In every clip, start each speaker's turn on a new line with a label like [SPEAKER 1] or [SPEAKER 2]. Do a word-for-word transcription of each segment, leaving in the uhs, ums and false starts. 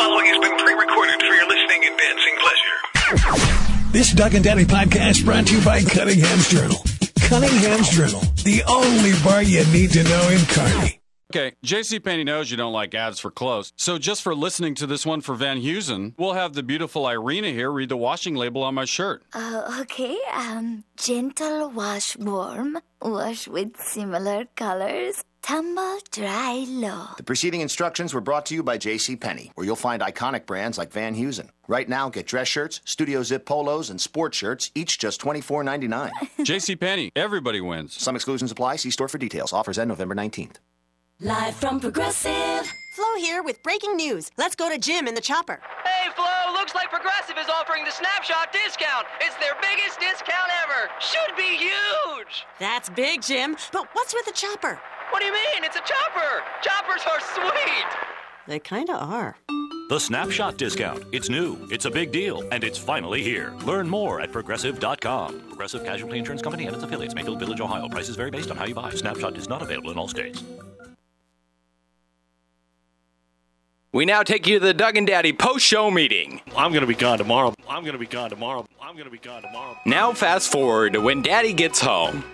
[SPEAKER 1] following has been pre-recorded for your listening and dancing pleasure.
[SPEAKER 2] This Doug and Daddy podcast brought to you by Cunningham's Journal. Cunningham's Journal, the only bar you need to know in Kearney.
[SPEAKER 3] Okay, JCPenney knows you don't like ads for clothes, so just for listening to this one for Van Heusen, we'll have the beautiful Irina here read the washing label on my shirt.
[SPEAKER 4] Uh, okay, um, gentle wash warm, wash with similar colors, tumble dry low.
[SPEAKER 5] The preceding instructions were brought to you by JCPenney, where you'll find iconic brands like Van Heusen. Right now, get dress shirts, studio zip polos, and sport shirts, each just twenty-four ninety-nine.
[SPEAKER 3] JCPenney, everybody wins.
[SPEAKER 5] Some exclusions apply. See store for details. Offers end November nineteenth.
[SPEAKER 6] Live from Progressive.
[SPEAKER 7] Flo here with breaking news. Let's go to Jim in the chopper.
[SPEAKER 8] Hey, Flo, looks like Progressive is offering the Snapshot discount. It's their biggest discount ever. Should be huge.
[SPEAKER 7] That's big, Jim. But what's with the chopper?
[SPEAKER 8] What do you mean? It's a chopper. Choppers are sweet.
[SPEAKER 7] They kind of are.
[SPEAKER 9] The Snapshot discount. It's new, it's a big deal, and it's finally here. Learn more at Progressive dot com. Progressive Casualty Insurance Company and its affiliates, Mayfield Village, Ohio. Prices vary based on how you buy. Snapshot is not available in all states.
[SPEAKER 10] We now take you to the Doug and Daddy post-show meeting.
[SPEAKER 11] I'm going to be gone tomorrow. I'm going to be gone tomorrow. I'm going to be gone tomorrow.
[SPEAKER 10] Now fast forward to when Daddy gets home.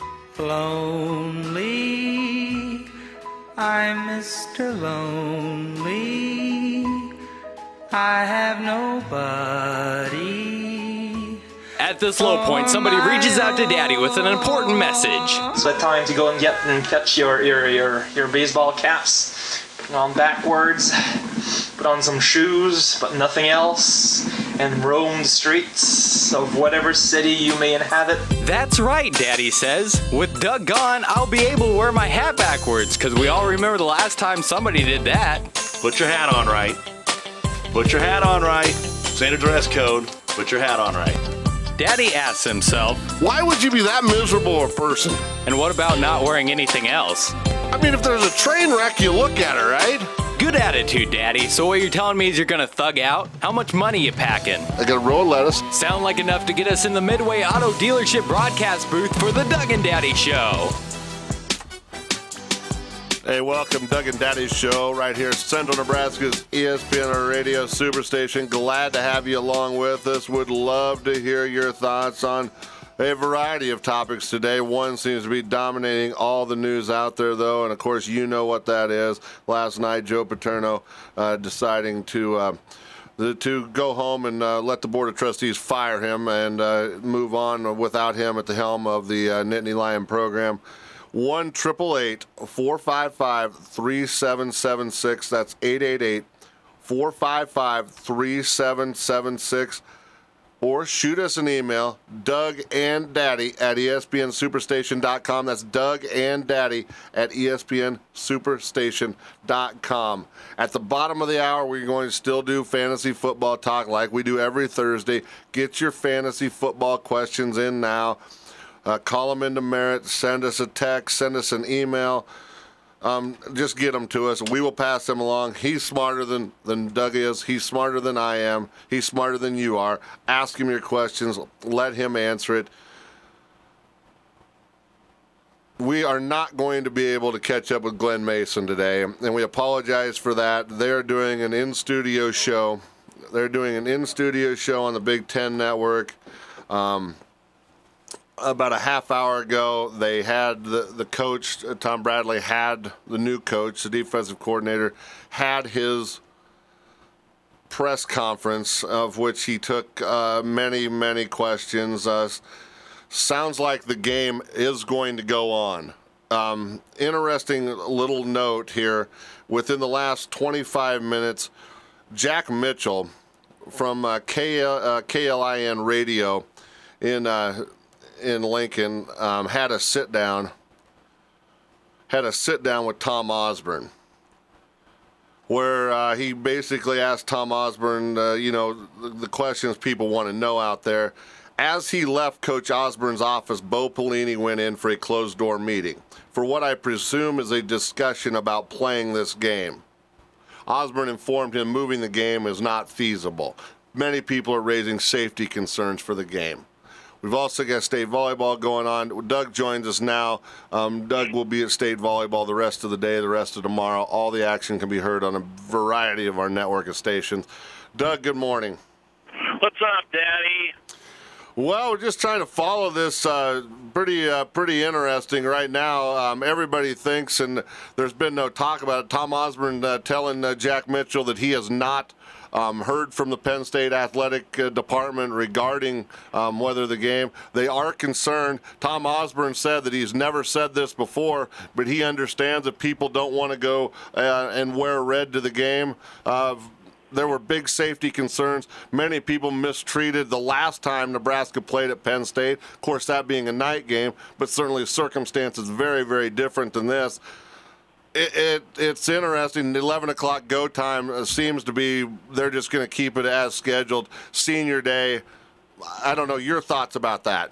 [SPEAKER 12] Lonely, I'm Mister Lonely. I have nobody.
[SPEAKER 10] At this low point, somebody reaches out to Daddy with an important message.
[SPEAKER 13] It's that time to go and get and catch your your your, your baseball caps. Put on backwards, put on some shoes, but nothing else, and roam the streets of whatever city you may inhabit.
[SPEAKER 10] That's right, Daddy says. With Doug gone, I'll be able to wear my hat backwards, because we all remember the last time somebody did that.
[SPEAKER 11] Put your hat on right. Put your hat on right. Say the dress code. Put your hat on right.
[SPEAKER 10] Daddy asks himself,
[SPEAKER 14] why would you be that miserable a person?
[SPEAKER 10] And what about not wearing anything else?
[SPEAKER 14] I mean, if there's a train wreck, you look at it, right?
[SPEAKER 10] Good attitude, Daddy. So what you're telling me is you're gonna thug out? How much money you packing?
[SPEAKER 14] I got a roll of lettuce.
[SPEAKER 10] Sound like enough to get us in the Midway Auto Dealership broadcast booth for the Doug and Daddy Show.
[SPEAKER 14] Hey, welcome, Doug and Daddy's Show, right here, Central Nebraska's E S P N Radio Superstation. Glad to have you along with us. Would love to hear your thoughts on a variety of topics today. One seems to be dominating all the news out there, though, and of course, you know what that is. Last night, Joe Paterno uh, deciding to uh, to go home and uh, let the Board of Trustees fire him and uh, move on without him at the helm of the uh, Nittany Lion program. one triple eight, four five five, three seven seven six. That's eight eight eight, four five five, three seven seven six. Or shoot us an email, Doug and Daddy at E S P N Superstation dot com. That's Doug and Daddy at E S P N Superstation dot com. At the bottom of the hour, we're going to still do fantasy football talk like we do every Thursday. Get your fantasy football questions in now. Uh, call them into Merritt. Send us a text. Send us an email. Um, just get them to us, and we will pass them along. He's smarter than, than Doug is. He's smarter than I am. He's smarter than you are. Ask him your questions. Let him answer it. We are not going to be able to catch up with Glenn Mason today, and we apologize for that. They're doing an in-studio show. They're doing an in-studio show on the Big Ten Network. Um, About a half hour ago, they had the, the coach, Tom Bradley, had the new coach, the defensive coordinator, had his press conference, of which he took uh, many, many questions. Uh, sounds like the game is going to go on. Um, interesting little note here. Within the last twenty-five minutes, Jack Mitchell from uh, K L, uh, K L I N Radio in uh, in Lincoln um, had a sit down, had a sit down with Tom Osborne, where uh, he basically asked Tom Osborne, uh, you know, the, the questions people want to know out there. As he left Coach Osborne's office, Bo Pelini went in for a closed-door meeting for what I presume is a discussion about playing this game. Osborne informed him moving the game is not feasible. Many people are raising safety concerns for the game. We've also got state volleyball going on. Doug joins us now. Um, Doug will be at state volleyball the rest of the day, the rest of tomorrow. All the action can be heard on a variety of our network of stations. Doug, good morning.
[SPEAKER 15] What's up, Daddy?
[SPEAKER 14] Well, we're just trying to follow this. Uh, pretty, uh, pretty interesting right now. Um, everybody thinks, and there's been no talk about it. Tom Osborne uh, telling uh, Jack Mitchell that he has not um, heard from the Penn State athletic uh, department regarding um, whether the game. They are concerned. Tom Osborne said that he's never said this before, but he understands that people don't want to go uh, and wear red to the game. Uh, There were big safety concerns. Many people mistreated the last time Nebraska played at Penn State. Of course, that being a night game, but certainly circumstances very, very different than this. It, it it's interesting. eleven o'clock go time seems to be they're just going to keep it as scheduled. Senior Day. I don't know your thoughts about that.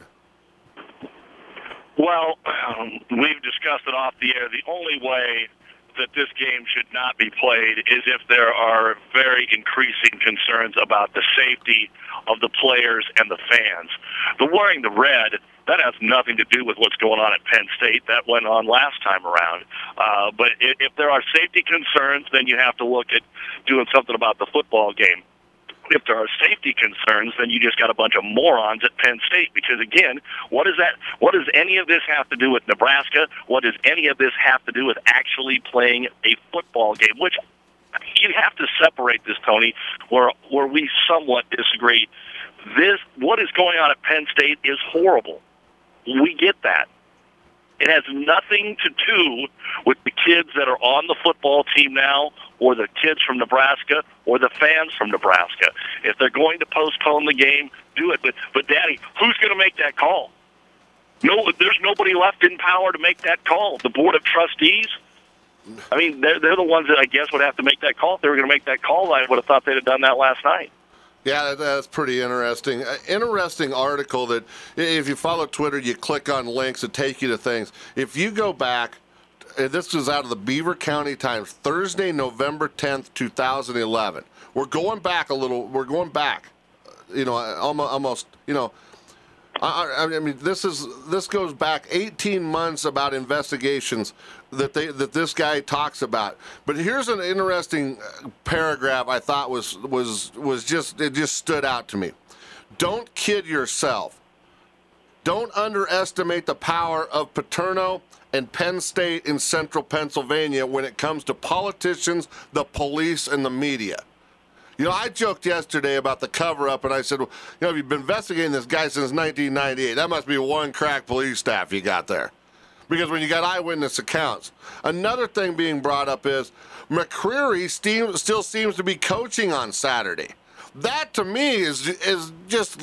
[SPEAKER 15] Well, um, we've discussed it off the air. The only way that this game should not be played is if there are very increasing concerns about the safety of the players and the fans. The wearing the red, that has nothing to do with what's going on at Penn State. That went on last time around. Uh, but if, if there are safety concerns, then you have to look at doing something about the football game. If there are safety concerns, then you just got a bunch of morons at Penn State. Because again, what does that? What does any of this have to do with Nebraska? What does any of this have to do with actually playing a football game? Which you have to separate this, Tony, where where we somewhat disagree. This what is going on at Penn State is horrible. We get that. It has nothing to do with the kids that are on the football team now, or the kids from Nebraska, or the fans from Nebraska. If they're going to postpone the game, do it. But, but Daddy, who's going to make that call? No, there's nobody left in power to make that call. The Board of Trustees? I mean, they're, they're the ones that I guess would have to make that call. If they were going to make that call, I would have thought they'd have done that last night.
[SPEAKER 14] Yeah, that's pretty interesting. Uh, interesting article that if you follow Twitter, you click on links that take you to things. If you go back, uh, this was out of the Beaver County Times, Thursday, November tenth, two thousand eleven. We're going back a little. We're going back, you know, almost, almost you know. I, I mean, this is this goes back eighteen months about investigations that they that this guy talks about. But here's an interesting paragraph I thought was was was just it just stood out to me. Don't kid yourself. Don't underestimate the power of Paterno and Penn State in central Pennsylvania when it comes to politicians, the police, and the media. You know, I joked yesterday about the cover-up, and I said, well, you know, if you've been investigating this guy since nineteen ninety-eight, that must be one crack police staff you got there. Because when you got eyewitness accounts. Another thing being brought up is McCreary still seems to be coaching on Saturday. That, to me, is is just...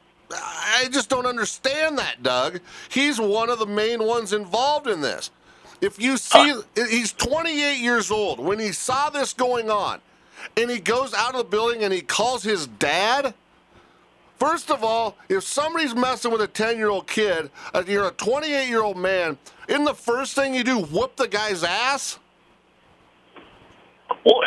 [SPEAKER 14] I just don't understand that, Doug. He's one of the main ones involved in this. If you see... He's twenty-eight years old. When he saw this going on, and he goes out of the building and he calls his dad. First of all, if somebody's messing with a ten-year-old kid, uh, you're a twenty-eight-year-old man, isn't the first thing you do whoop the guy's ass?
[SPEAKER 15] Well,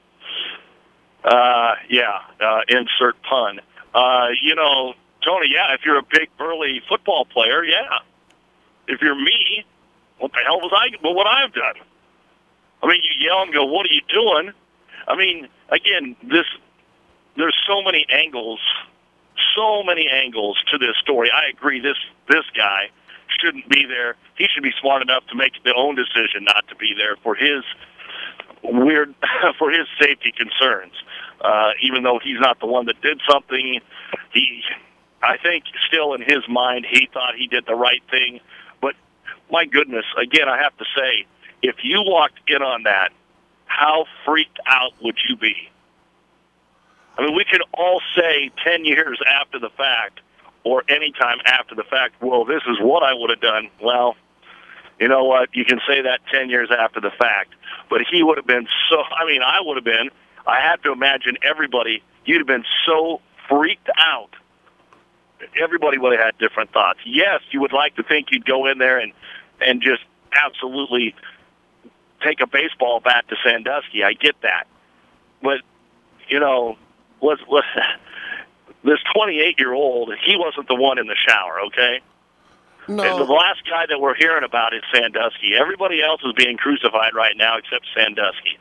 [SPEAKER 15] uh, yeah, uh, insert pun. Uh, you know, Tony, yeah, if you're a big, burly football player, yeah. If you're me, what the hell was I, what would I have done? I mean, you yell and go, what are you doing? I mean, again, this there's so many angles, so many angles to this story. I agree, this this guy shouldn't be there. He should be smart enough to make the own decision not to be there for his weird, for his safety concerns. Uh, even though he's not the one that did something, he, I think still in his mind, he thought he did the right thing. But my goodness, again, I have to say, if you walked in on that, how freaked out would you be? I mean, we can all say ten years after the fact or any time after the fact, well, this is what I would have done. Well, you know what? You can say that ten years after the fact. But he would have been so, I mean, I would have been, I have to imagine everybody, you'd have been so freaked out. Everybody would have had different thoughts. Yes, you would like to think you'd go in there and, and just absolutely take a baseball bat to Sandusky. I get that. But, you know, let's, let's, this twenty-eight-year-old, he wasn't the one in the shower, okay?
[SPEAKER 14] No.
[SPEAKER 15] And the last guy that we're hearing about is Sandusky. Everybody else is being crucified right now except Sandusky.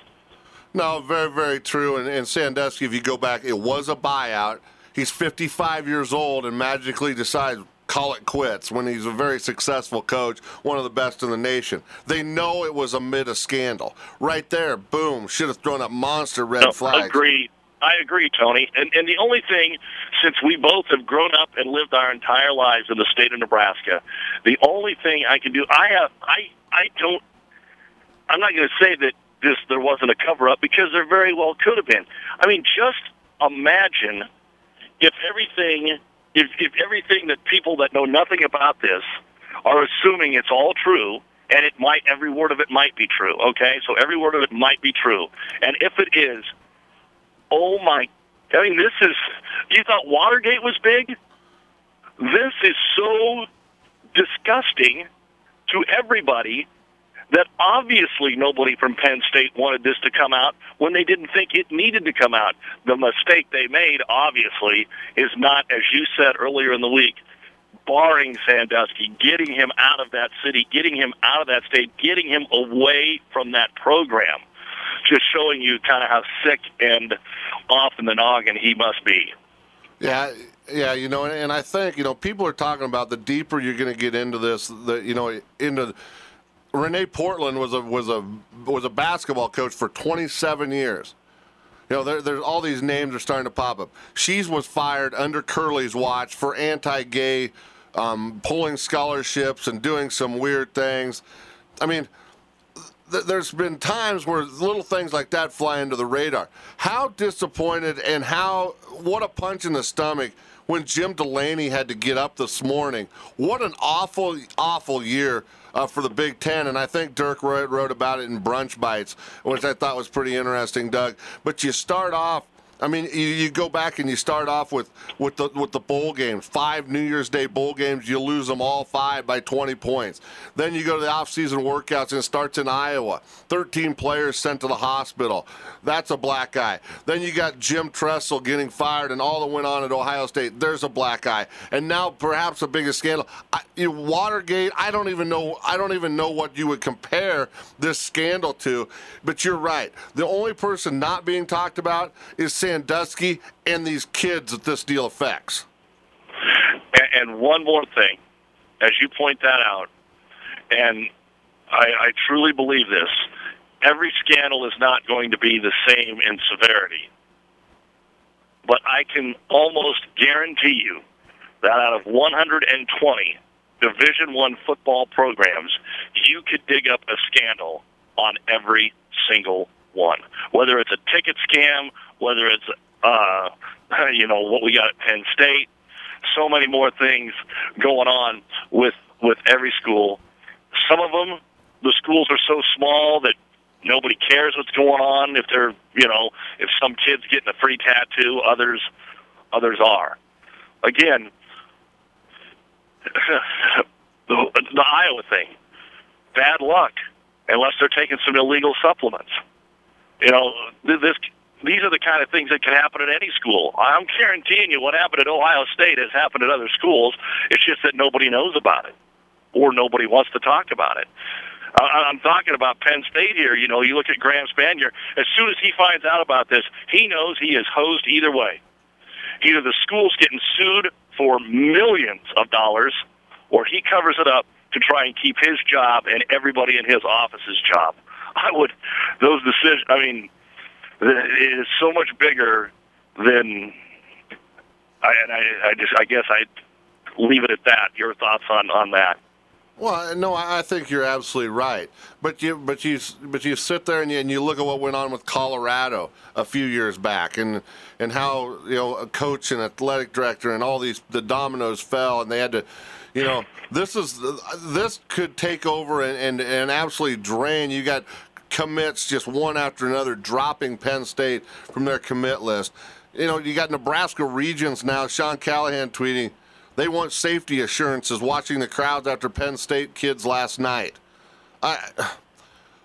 [SPEAKER 14] No, very, very true. And, and Sandusky, if you go back, it was a buyout. He's fifty-five years old and magically decides, call it quits, when he's a very successful coach, one of the best in the nation. They know it was amid a scandal. Right there, boom, should have thrown up monster red
[SPEAKER 15] no,
[SPEAKER 14] flags.
[SPEAKER 15] Agree. I agree, Tony. And, and the only thing, since we both have grown up and lived our entire lives in the state of Nebraska, the only thing I can do, I have, I, I don't, I'm not going to say that this there wasn't a cover-up, because there very well could have been. I mean, just imagine if everything, if, if everything that people that know nothing about this are assuming it's all true, and it might, every word of it might be true, okay? So every word of it might be true. And if it is, oh my, I mean, this is, you thought Watergate was big? This is so disgusting to everybody that obviously nobody from Penn State wanted this to come out when they didn't think it needed to come out. The mistake they made, obviously, is not, as you said earlier in the week, barring Sandusky, getting him out of that city, getting him out of that state, getting him away from that program. Just showing you kind of how sick and off in the noggin he must be.
[SPEAKER 14] Yeah, yeah, you know, and, and I think, you know, people are talking about the deeper you're going to get into this, the, you know, into Renee Portland was a was a was a basketball coach for twenty-seven years. You know, there, there's all these names are starting to pop up. She was fired under Curley's watch for anti-gay, um, pulling scholarships and doing some weird things. I mean, th- there's been times where little things like that fly into the radar. How disappointed and how what a punch in the stomach when Jim Delaney had to get up this morning. What an awful, awful year uh, for the Big Ten, and I think Dirk wrote, wrote about it in Brunch Bites, which I thought was pretty interesting, Doug. But you start off, I mean, you, you go back and you start off with, with the with the bowl games, five New Year's Day bowl games. You lose them all five by twenty points. Then you go to the off-season workouts, and it starts in Iowa. thirteen players sent to the hospital. That's a black eye. Then you got Jim Tressel getting fired, and all that went on at Ohio State. There's a black eye. And now perhaps the biggest scandal, I, you know, Watergate. I don't even know. I don't even know what you would compare this scandal to. But you're right. The only person not being talked about is Sandusky and these kids that this deal affects.
[SPEAKER 15] And, and one more thing, as you point that out, and I, I truly believe this, every scandal is not going to be the same in severity. But I can almost guarantee you that out of one hundred twenty Division One football programs, you could dig up a scandal on every single one. Whether it's a ticket scam, whether it's, uh, you know, what we got at Penn State, so many more things going on with with every school. Some of them, the schools are so small that nobody cares what's going on. If they're, you know, if some kid's getting a free tattoo, others, others are. Again, the, the Iowa thing, bad luck, unless they're taking some illegal supplements. You know, this. These are the kind of things that can happen at any school. I'm guaranteeing you what happened at Ohio State has happened at other schools. It's just that nobody knows about it, or nobody wants to talk about it. I'm talking about Penn State here. You know, you look at Graham Spanier. As soon as he finds out about this, he knows he is hosed either way. Either the school's getting sued for millions of dollars, or he covers it up to try and keep his job and everybody in his office's job. I would, those decisions, I mean, it is so much bigger than, I, and I, I just, I guess I'd leave it at that. Your thoughts on, on that?
[SPEAKER 14] Well, no, I think you're absolutely right. But you, but you, but you sit there and you, and you look at what went on with Colorado a few years back, and and how, you know, a coach and athletic director and all these the dominoes fell, and they had to, you know, this is this could take over and and, and absolutely drain. You got commits just one after another dropping Penn State from their commit list. You know, you got Nebraska Regions now. Sean Callahan tweeting, they want safety assurances watching the crowds after Penn State kids last night. I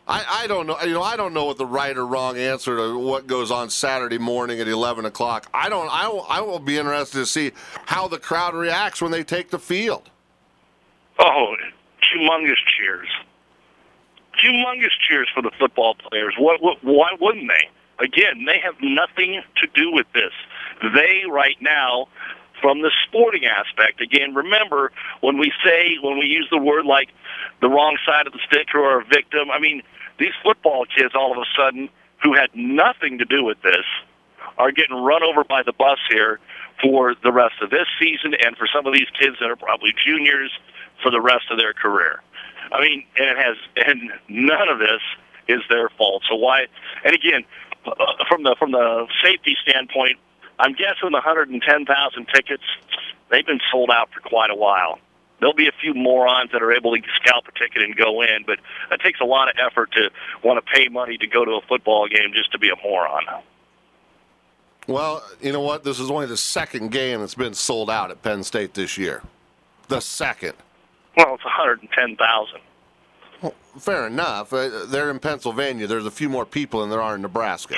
[SPEAKER 14] I, I don't know. You know, I don't know what the right or wrong answer to what goes on Saturday morning at eleven o'clock. I don't. I will, I will be interested to see how the crowd reacts when they take the field.
[SPEAKER 15] Oh, humongous cheers! Humongous cheers for the football players. What, what? Why wouldn't they? Again, they have nothing to do with this. They right now, from the sporting aspect. Again, remember when we say when we use the word like the wrong side of the stick or a victim. I mean. These football kids, all of a sudden, who had nothing to do with this, are getting run over by the bus here for the rest of this season and for some of these kids that are probably juniors for the rest of their career. I mean, and it has, and none of this is their fault. So why? And again, uh, from the from the safety standpoint, I'm guessing the one hundred ten thousand tickets, they've been sold out for quite a while. There'll be a few morons that are able to scalp a ticket and go in, but that takes a lot of effort to want to pay money to go to a football game just to be a moron.
[SPEAKER 14] Well, you know what? This is only the second game that's been sold out at Penn State this year. The second.
[SPEAKER 15] Well, it's one hundred ten thousand.
[SPEAKER 14] Well, fair enough. Uh, they're in Pennsylvania. There's a few more people than there are in Nebraska.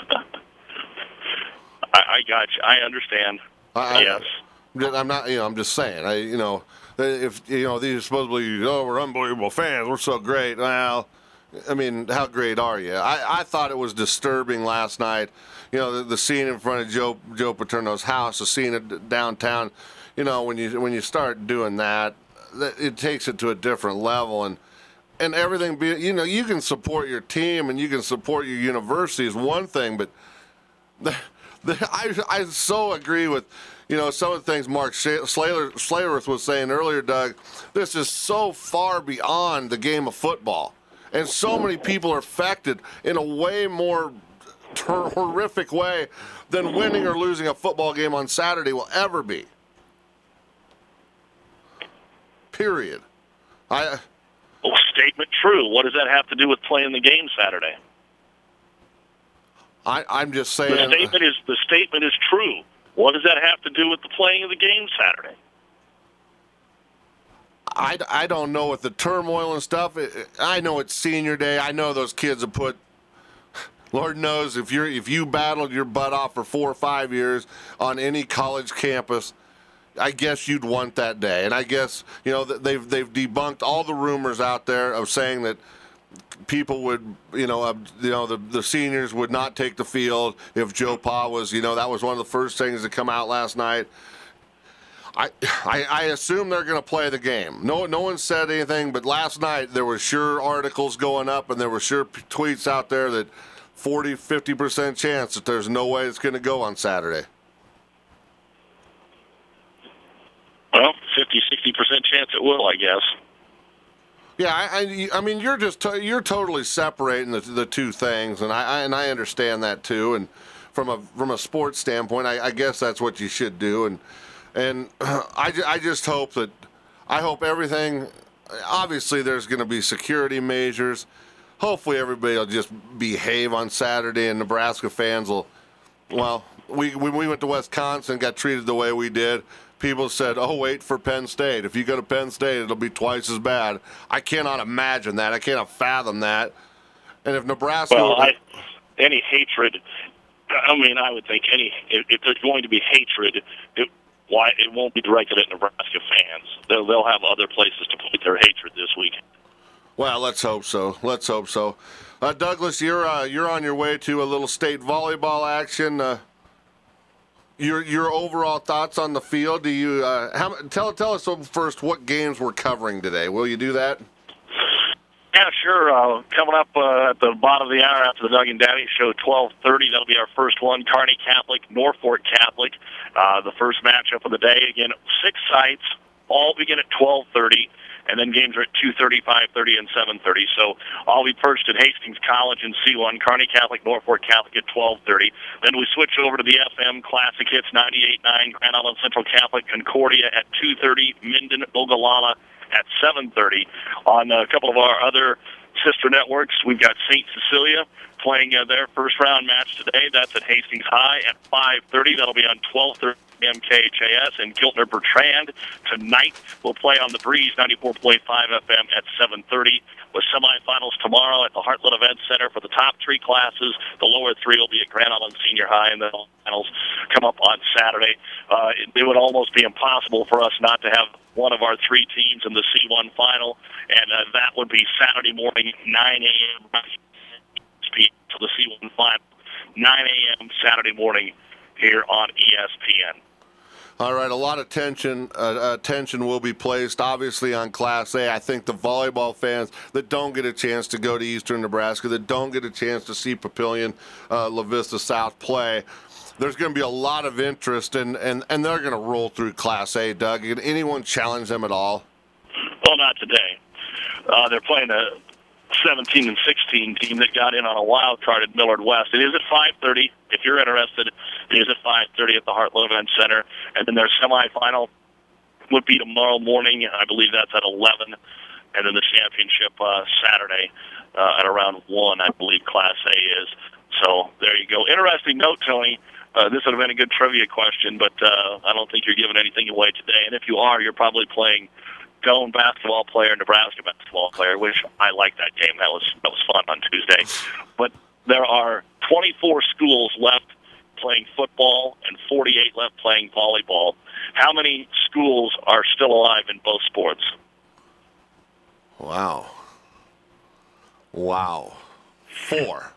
[SPEAKER 15] I, I got you. I understand.
[SPEAKER 14] I,
[SPEAKER 15] yes.
[SPEAKER 14] I'm not, you know, I'm just saying, I, you know, if, you know, these supposedly, oh, we're unbelievable fans, we're so great. Well, I mean, how great are you? I, I thought it was disturbing last night, you know, the, the scene in front of Joe Joe Paterno's house, the scene of downtown, you know, when you when you start doing that, it takes it to a different level. And, and everything, be, you know, you can support your team and you can support your university is one thing, but the, the, I, I so agree with, you know, some of the things Mark Slater, Slaterworth was saying earlier, Doug. This is so far beyond the game of football. And so many people are affected in a way more ter- horrific way than winning or losing a football game on Saturday will ever be. Period. I.
[SPEAKER 15] Well, statement true. What does that have to do with playing the game Saturday?
[SPEAKER 14] I, I'm just saying.
[SPEAKER 15] The statement is the statement is true. What does that have to do with the playing of the game Saturday?
[SPEAKER 14] I, I don't know with the turmoil and stuff. I know it's senior day. I know those kids have put, Lord knows, if you're if you battled your butt off for four or five years on any college campus, I guess you'd want that day. And I guess, you know, they've they've debunked all the rumors out there of saying that people would, you know, uh, you know, the, the seniors would not take the field if Joe Pa was, you know, that was one of the first things to come out last night. I I, I assume they're going to play the game. No, no one said anything, but last night there were sure articles going up and there were sure p- tweets out there that forty, fifty percent chance that there's no way it's going to go on Saturday.
[SPEAKER 15] Well, fifty, sixty percent chance it will, I guess.
[SPEAKER 14] Yeah, I, I, I mean, you're just to, you're totally separating the the two things, and I, I and I understand that too. And from a from a sports standpoint, I, I guess that's what you should do. And and uh, I, I just hope that I hope everything. Obviously, there's going to be security measures. Hopefully, everybody will just behave on Saturday, and Nebraska fans will. Well, we when we went to Wisconsin, got treated the way we did. People said, oh, wait for Penn State. If you go to Penn State, it'll be twice as bad. I cannot imagine that. I cannot fathom that. And if Nebraska...
[SPEAKER 15] Well, I, any hatred, I mean, I would think any if, if there's going to be hatred, it, why it won't be directed at Nebraska fans. They'll, they'll have other places to put their hatred this week.
[SPEAKER 14] Well, let's hope so. Let's hope so. Uh, Douglas, you're uh, you're on your way to a little state volleyball action. Uh, Your your overall thoughts on the field? Do you uh, how, tell tell us first what games we're covering today? Will you do that?
[SPEAKER 15] Yeah, sure. Uh, coming up uh, at the bottom of the hour after the Doug and Daddy Show, twelve thirty. That'll be our first one. Kearney Catholic, Norfolk Catholic. Uh, the first matchup of the day. Again, six sites. All begin at twelve thirty. And then games are at two thirty, five thirty, and seven thirty. So I'll be perched at Hastings College in C one, Kearney Catholic, Norfolk Catholic at twelve thirty. Then we switch over to the F M Classic Hits ninety-eight point nine, Grand Island Central Catholic, Concordia at two thirty, Minden, Ogallala at seven thirty. On a couple of our other sister networks, we've got Saint Cecilia playing uh, their first-round match today. That's at Hastings High at five thirty. That'll be on twelve thirty M K H A S. And Giltner Bertrand tonight will play on the Breeze ninety-four point five F M at seven thirty. With semifinals tomorrow at the Heartland Event Center for the top three classes. The lower three will be at Grand Island Senior High, and the finals come up on Saturday. Uh, it, it would almost be impossible for us not to have one of our three teams in the C one final, and uh, that would be Saturday morning, nine a.m. to the C one final, nine a.m. Saturday morning here on E S P N.
[SPEAKER 14] All right, a lot of tension uh, attention will be placed, obviously, on Class A. I think the volleyball fans that don't get a chance to go to Eastern Nebraska, that don't get a chance to see Papillion uh, La Vista South play, there's going to be a lot of interest, and, and, and they're going to roll through Class A, Doug. Can anyone challenge them at all?
[SPEAKER 15] Well, not today. Uh, they're playing a seventeen and sixteen team that got in on a wild card at Millard West. It is at five thirty. If you're interested, it is at five thirty at the Heartland Event Center. And then their semifinal would be tomorrow morning. I believe that's at eleven. And then the championship uh, Saturday uh, at around one, I believe Class A is. So there you go. Interesting note, Tony. Uh, this would have been a good trivia question, but uh, I don't think you're giving anything away today. And if you are, you're probably playing Doane basketball player, Nebraska basketball player, which I like that game. That was that was fun on Tuesday. But there are twenty-four schools left playing football and forty-eight left playing volleyball. How many schools are still alive in both sports?
[SPEAKER 14] Wow. Wow. Four.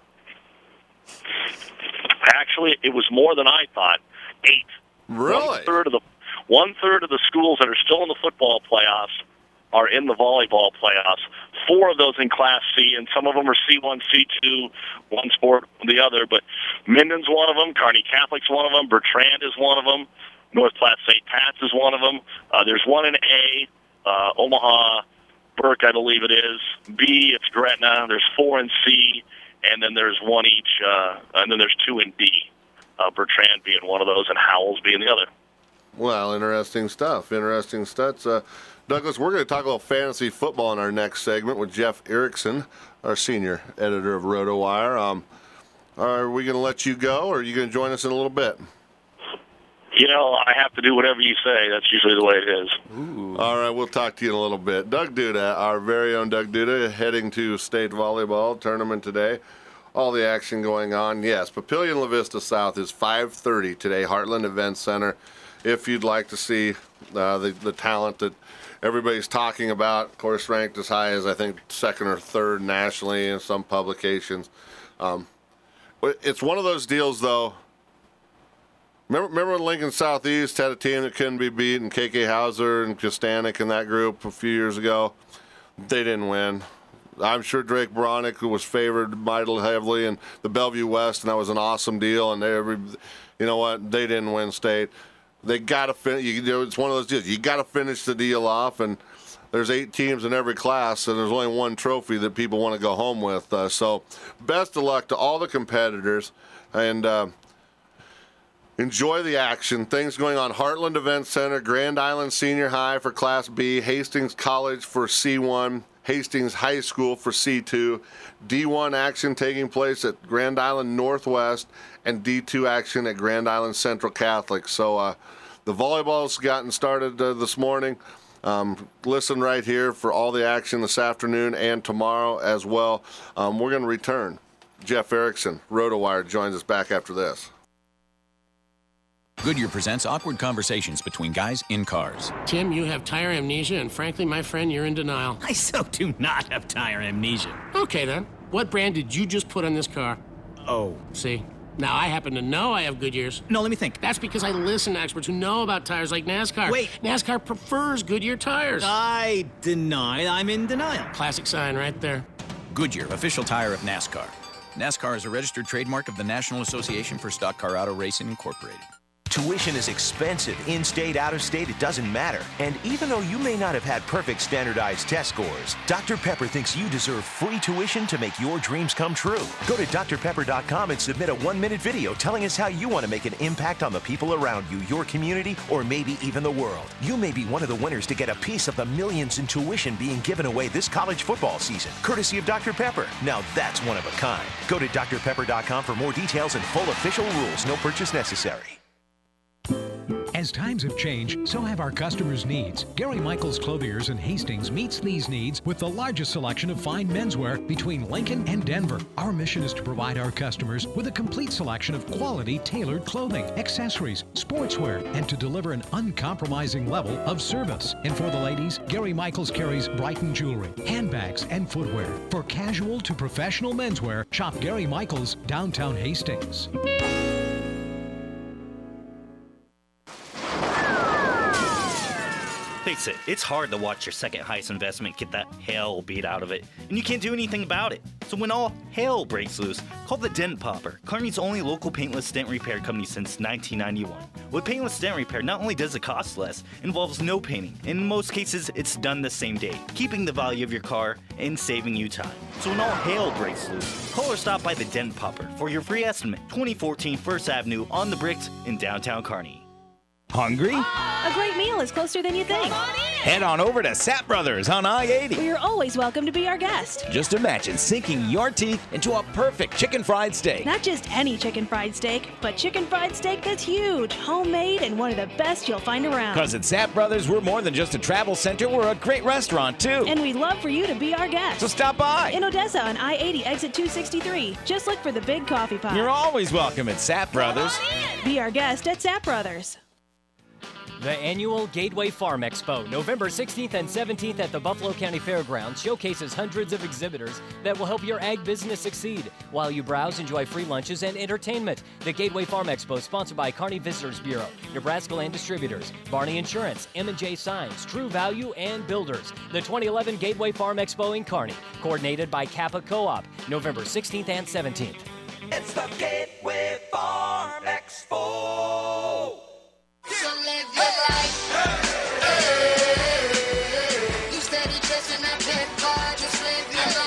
[SPEAKER 15] Actually, it was more than I thought. Eight.
[SPEAKER 14] Really?
[SPEAKER 15] One third of the One third of the schools that are still in the football playoffs are in the volleyball playoffs. Four of those in Class C, and some of them are C one, C two, one sport or the other. But Minden's one of them, Kearney Catholic's one of them, Bertrand is one of them, North Platte Saint Pat's is one of them. Uh, there's one in A, uh, Omaha, Burke, I believe it is. B, it's Gretna. There's four in C, and then there's one each, uh, and then there's two in D. Uh, Bertrand being one of those, and Howells being the other.
[SPEAKER 14] Well, interesting stuff. Interesting stats. Uh, Douglas, we're going to talk a little fantasy football in our next segment with Jeff Erickson, our senior editor of RotoWire. Um, are we going to let you go, or are you going to join us in a little bit?
[SPEAKER 15] You know, I have to do whatever you say. That's usually the way it is.
[SPEAKER 14] Ooh. All right, we'll talk to you in a little bit. Doug Duda, our very own Doug Duda, heading to state volleyball tournament today. All the action going on. Yes, Papillion La Vista South is five thirty today, Heartland Event Center. If you'd like to see uh, the, the talent that everybody's talking about, of course, ranked as high as, I think, second or third nationally in some publications. Um, it's one of those deals, though. Remember, remember when Lincoln Southeast had a team that couldn't be beat, and K K Hauser and Kostanek and that group a few years ago? They didn't win. I'm sure Drake Bronick, who was favored mightily heavily in the Bellevue West, and that was an awesome deal, and they, every, you know what, they didn't win state. They got to finish. You know, it's one of those deals. You got to finish the deal off, and there's eight teams in every class, and there's only one trophy that people want to go home with. Uh, so, best of luck to all the competitors, and uh, enjoy the action. Things going on: Heartland Event Center, Grand Island Senior High for Class B, Hastings College for C one, Hastings High School for C two, D one action taking place at Grand Island Northwest, and D two action at Grand Island Central Catholic. So uh, the volleyball's gotten started uh, this morning. Um, listen right here for all the action this afternoon and tomorrow as well. Um, we're going to return. Jeff Erickson, RotoWire, joins us back after this.
[SPEAKER 16] Goodyear presents Awkward Conversations Between Guys in Cars.
[SPEAKER 17] Tim, you have tire amnesia, and frankly, my friend, you're in denial.
[SPEAKER 18] I so do not have tire amnesia.
[SPEAKER 17] Okay, then. What brand did you just put on this car?
[SPEAKER 18] Oh.
[SPEAKER 17] See? Now, I happen to know I have Goodyears.
[SPEAKER 18] No, let me think.
[SPEAKER 17] That's because I listen to experts who know about tires like NASCAR.
[SPEAKER 18] Wait.
[SPEAKER 17] NASCAR prefers Goodyear tires.
[SPEAKER 18] I deny. I'm in denial.
[SPEAKER 17] Classic sign right there.
[SPEAKER 16] Goodyear, official tire of NASCAR. NASCAR is a registered trademark of the National Association for Stock Car Auto Racing, Incorporated.
[SPEAKER 19] Tuition is expensive. In-state, out-of-state, it doesn't matter. And even though you may not have had perfect standardized test scores, Doctor Pepper thinks you deserve free tuition to make your dreams come true. Go to D R pepper dot com and submit a one-minute video telling us how you want to make an impact on the people around you, your community, or maybe even the world. You may be one of the winners to get a piece of the millions in tuition being given away this college football season, courtesy of Doctor Pepper. Now that's one of a kind. Go to D R pepper dot com for more details and full official rules. No purchase necessary.
[SPEAKER 2] As times have changed, so have our customers' needs. Gary Michaels Clothiers in Hastings meets these needs with the largest selection of fine menswear between Lincoln and Denver. Our mission is to provide our customers with a complete selection of quality tailored clothing, accessories, sportswear, and to deliver an uncompromising level of service. And for the ladies, Gary Michaels carries Brighton jewelry, handbags, and footwear. For casual to professional menswear, shop Gary Michaels, downtown Hastings.
[SPEAKER 20] Face it, it's hard to watch your second highest investment get the hell beat out of it, and you can't do anything about it. So when all hell breaks loose, call the Dent Popper, Kearney's only local paintless dent repair company since nineteen ninety-one. With paintless dent repair, not only does it cost less, it involves no painting, and in most cases, it's done the same day, keeping the value of your car and saving you time. So when all hell breaks loose, call or stop by the Dent Popper for your free estimate, twenty fourteen First Avenue on the Bricks in downtown Kearney.
[SPEAKER 21] Hungry?
[SPEAKER 22] A great meal is closer than you think.
[SPEAKER 21] Head on over to Sap Brothers on I eighty.
[SPEAKER 22] You're always welcome to be our guest.
[SPEAKER 21] Just imagine sinking your teeth into a perfect chicken fried steak.
[SPEAKER 22] Not just any chicken fried steak, but chicken fried steak that's huge, homemade, and one of the best you'll find around.
[SPEAKER 21] Because at Sap Brothers, we're more than just a travel center, we're a great restaurant, too.
[SPEAKER 22] And we'd love for you to be our guest.
[SPEAKER 21] So stop by.
[SPEAKER 22] In Odessa on I eighty, exit two sixty-three. Just look for the big coffee pot.
[SPEAKER 21] You're always welcome at Sap Brothers.
[SPEAKER 22] Be our guest at Sap Brothers.
[SPEAKER 23] The annual Gateway Farm Expo, November sixteenth and seventeenth at the Buffalo County Fairgrounds, showcases hundreds of exhibitors that will help your ag business succeed. While you browse, enjoy free lunches and entertainment. The Gateway Farm Expo is sponsored by Kearney Visitors Bureau, Nebraska Land Distributors, Barney Insurance, M and J Signs, True Value, and Builders. The twenty eleven Gateway Farm Expo in Kearney, coordinated by Kappa Co-op, November sixteenth and seventeenth.
[SPEAKER 24] It's the Gateway Farm Expo. So live your life. Hey. You steady chasing that big car, just live your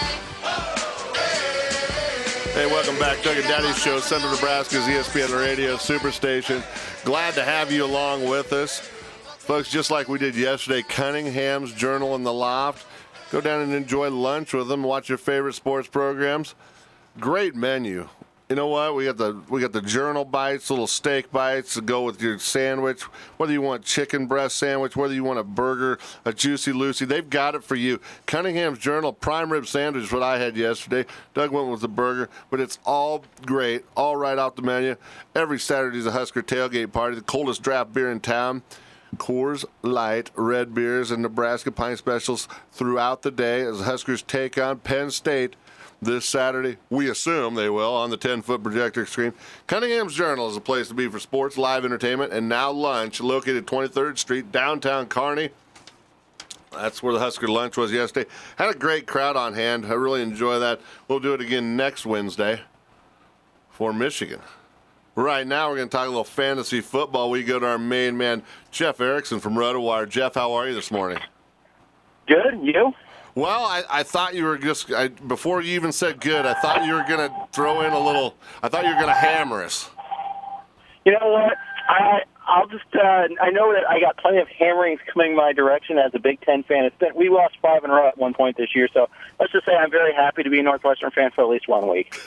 [SPEAKER 24] life.
[SPEAKER 14] Hey, welcome back. Doug and Daddy's show, Central Nebraska's E S P N Radio Superstation. Glad to have you along with us. Folks, just like we did yesterday, Cunningham's Journal in the Loft. Go down and enjoy lunch with them, watch your favorite sports programs. Great menu. You know what? We got the we got the Journal bites, little steak bites to go with your sandwich. Whether you want chicken breast sandwich, whether you want a burger, a Juicy Lucy, they've got it for you. Cunningham's Journal prime rib sandwich is what I had yesterday. Doug went with the burger, but it's all great, all right off the menu. Every Saturday's a Husker tailgate party, the coldest draft beer in town. Coors Light, red beers, and Nebraska pint specials throughout the day as the Huskers take on Penn State this Saturday. We assume they will on the ten-foot projector screen. Cunningham's Journal is a place to be for sports, live entertainment, and now lunch, located twenty-third Street, downtown Kearney. That's where the Husker lunch was yesterday. Had a great crowd on hand. I really enjoy that. We'll do it again next Wednesday for Michigan. Right now, we're going to talk a little fantasy football. We go to our main man, Jeff Erickson from RotoWire. Jeff, how are you this morning?
[SPEAKER 25] Good. You?
[SPEAKER 14] Well, I, I thought you were just, I, before you even said good, I thought you were going to throw in a little, I thought you were going to hammer us.
[SPEAKER 25] You know what? I, I'll just, uh, I know that I got plenty of hammerings coming my direction as a Big Ten fan. It's been, we lost five in a row at one point this year, so let's just say I'm very happy to be a Northwestern fan for at least one week.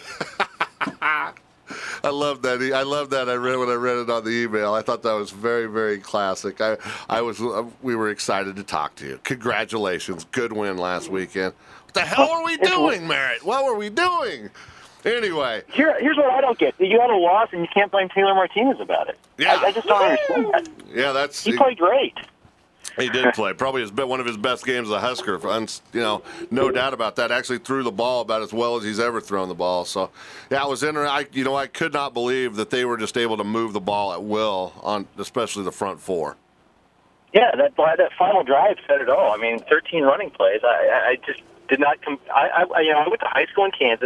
[SPEAKER 14] I love that. I love that. I read when I read it on the email. I thought that was very, very classic. I, I was. We were excited to talk to you. Congratulations, good win last weekend. What the hell are we doing, Merritt? What were we doing? Anyway,
[SPEAKER 25] Here, here's what I don't get: you had a loss, and you can't blame Taylor Martinez about it.
[SPEAKER 14] Yeah,
[SPEAKER 25] I, I just don't understand that.
[SPEAKER 14] Yeah, that's
[SPEAKER 25] he played great.
[SPEAKER 14] He did play. Probably his, one of his best games as a Husker. You know, no doubt about that. Actually threw the ball about as well as he's ever thrown the ball. So, yeah, I was in. I, you know, I could not believe that they were just able to move the ball at will on, especially the front four.
[SPEAKER 25] Yeah, that that final drive said it all. I mean, thirteen running plays. I, I just did not. Com- I, I, you know, I went to high school in Kansas.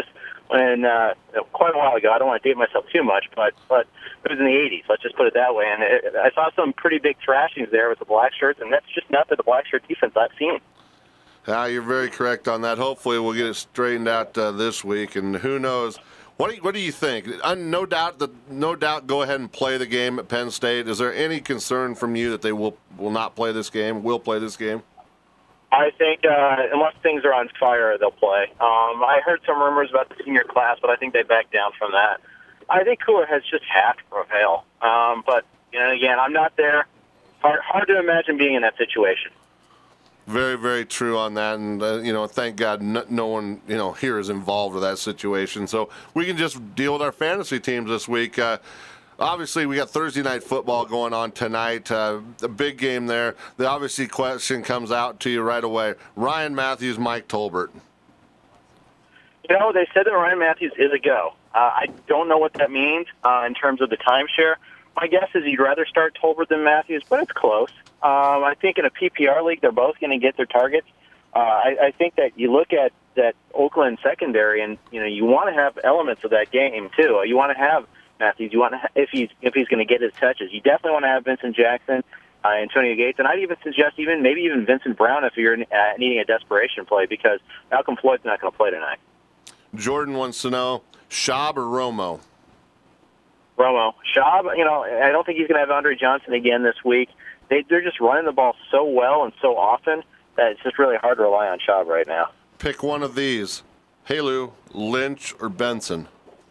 [SPEAKER 25] when uh, quite a while ago. I don't want to date myself too much, but but it was in the eighties. Let's just put it that way. And it, I saw some pretty big thrashings there with the black shirts, and that's just not the black shirt defense I've seen.
[SPEAKER 14] Ah, you're very correct on that. Hopefully, we'll get it straightened out uh, this week, and who knows. What do you, what do you think? Uh, no doubt, that no doubt, go ahead and play the game at Penn State. Is there any concern from you that they will will not play this game? Will play this game?
[SPEAKER 25] I think uh, unless things are on fire, they'll play. Um, I heard some rumors about the senior class, but I think they backed down from that. I think Cooler has just have to prevail. Um, but you know, again, I'm not there. Hard, hard to imagine being in that situation.
[SPEAKER 14] Very, very true on that, and uh, you know, thank God no, no one you know here is involved with that situation, so we can just deal with our fantasy teams this week. Uh, obviously, we got Thursday night football going on tonight, uh, a big game there. The obviously question comes out to you right away: Ryan Matthews, Mike Tolbert.
[SPEAKER 25] You know, they said that Ryan Matthews is a go. Uh, I don't know what that means uh, in terms of the timeshare. My guess is you'd rather start Tolbert than Matthews, but it's close. Um, I think in a P P R league, they're both going to get their targets. Uh, I, I think that you look at that Oakland secondary, and you know you want to have elements of that game too. You want to have Matthews. You want to ha- if he's if he's going to get his touches. You definitely want to have Vincent Jackson, uh, Antonio Gates, and I'd even suggest even maybe even Vincent Brown if you're uh, needing a desperation play because Malcolm Floyd's not going to play tonight.
[SPEAKER 14] Jordan wants to know Schaub or Romo.
[SPEAKER 25] Romo. Schaub, you know, I don't think he's going to have Andre Johnson again this week. They, they're just running the ball so well and so often that it's just really hard to rely on Schaub right now.
[SPEAKER 14] Pick one of these. Hey, Lou, Lynch or Benson?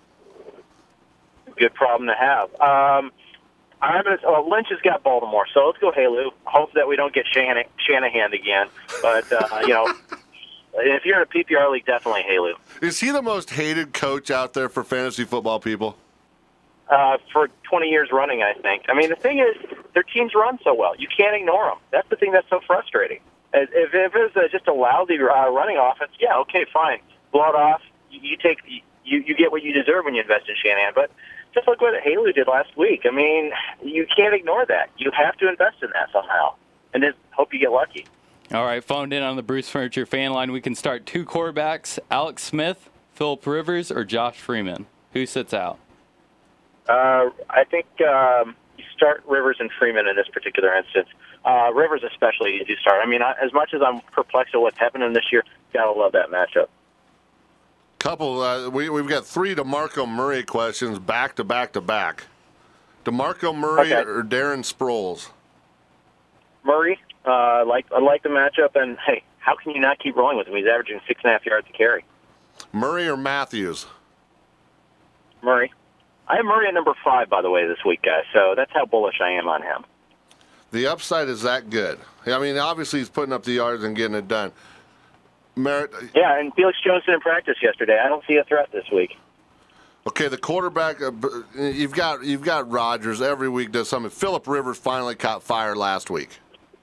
[SPEAKER 25] Good problem to have. Um, I'm gonna, oh, Lynch has got Baltimore, so let's go Halu. Hope that we don't get Shanahan, Shanahan again. But, uh, you know, if you're in a P P R league, definitely Halu.
[SPEAKER 14] Is he the most hated coach out there for fantasy football people?
[SPEAKER 25] Uh, for twenty years running, I think. I mean, the thing is, their teams run so well. You can't ignore them. That's the thing that's so frustrating. If, if it was uh, just a lousy uh, running offense, yeah, okay, fine. Blow it off. You, you take, you, you get what you deserve when you invest in Shanahan. But just like what Haley did last week, I mean, you can't ignore that. You have to invest in that somehow, and just hope you get lucky.
[SPEAKER 10] All right, phoned in on the Bruce Furniture fan line. We can start two quarterbacks: Alex Smith, Phillip Rivers, or Josh Freeman. Who sits out?
[SPEAKER 25] Uh, I think um, you start Rivers and Freeman in this particular instance. Uh, Rivers especially, you do start. I mean, I, as much as I'm perplexed at what's happening this year, gotta love that matchup.
[SPEAKER 14] Couple, uh, we, we've got three DeMarco Murray questions back to back to back. DeMarco Murray
[SPEAKER 25] Okay.
[SPEAKER 14] or Darren Sproles?
[SPEAKER 25] Murray, uh, I like I like the matchup, and hey, how can you not keep rolling with him? He's averaging six and a half yards a carry.
[SPEAKER 14] Murray or Matthews?
[SPEAKER 25] Murray. I have Murray at number five, by the way, this week, guys. So that's how bullish I am on him.
[SPEAKER 14] The upside is that good. I mean, obviously he's putting up the yards and getting it done. Merritt,
[SPEAKER 25] Yeah, and Felix Jones didn't practice yesterday. I don't see a threat this week.
[SPEAKER 14] okay, the quarterback. Uh, you've got you've got Rodgers every week does something. Phillip Rivers finally caught fire last week.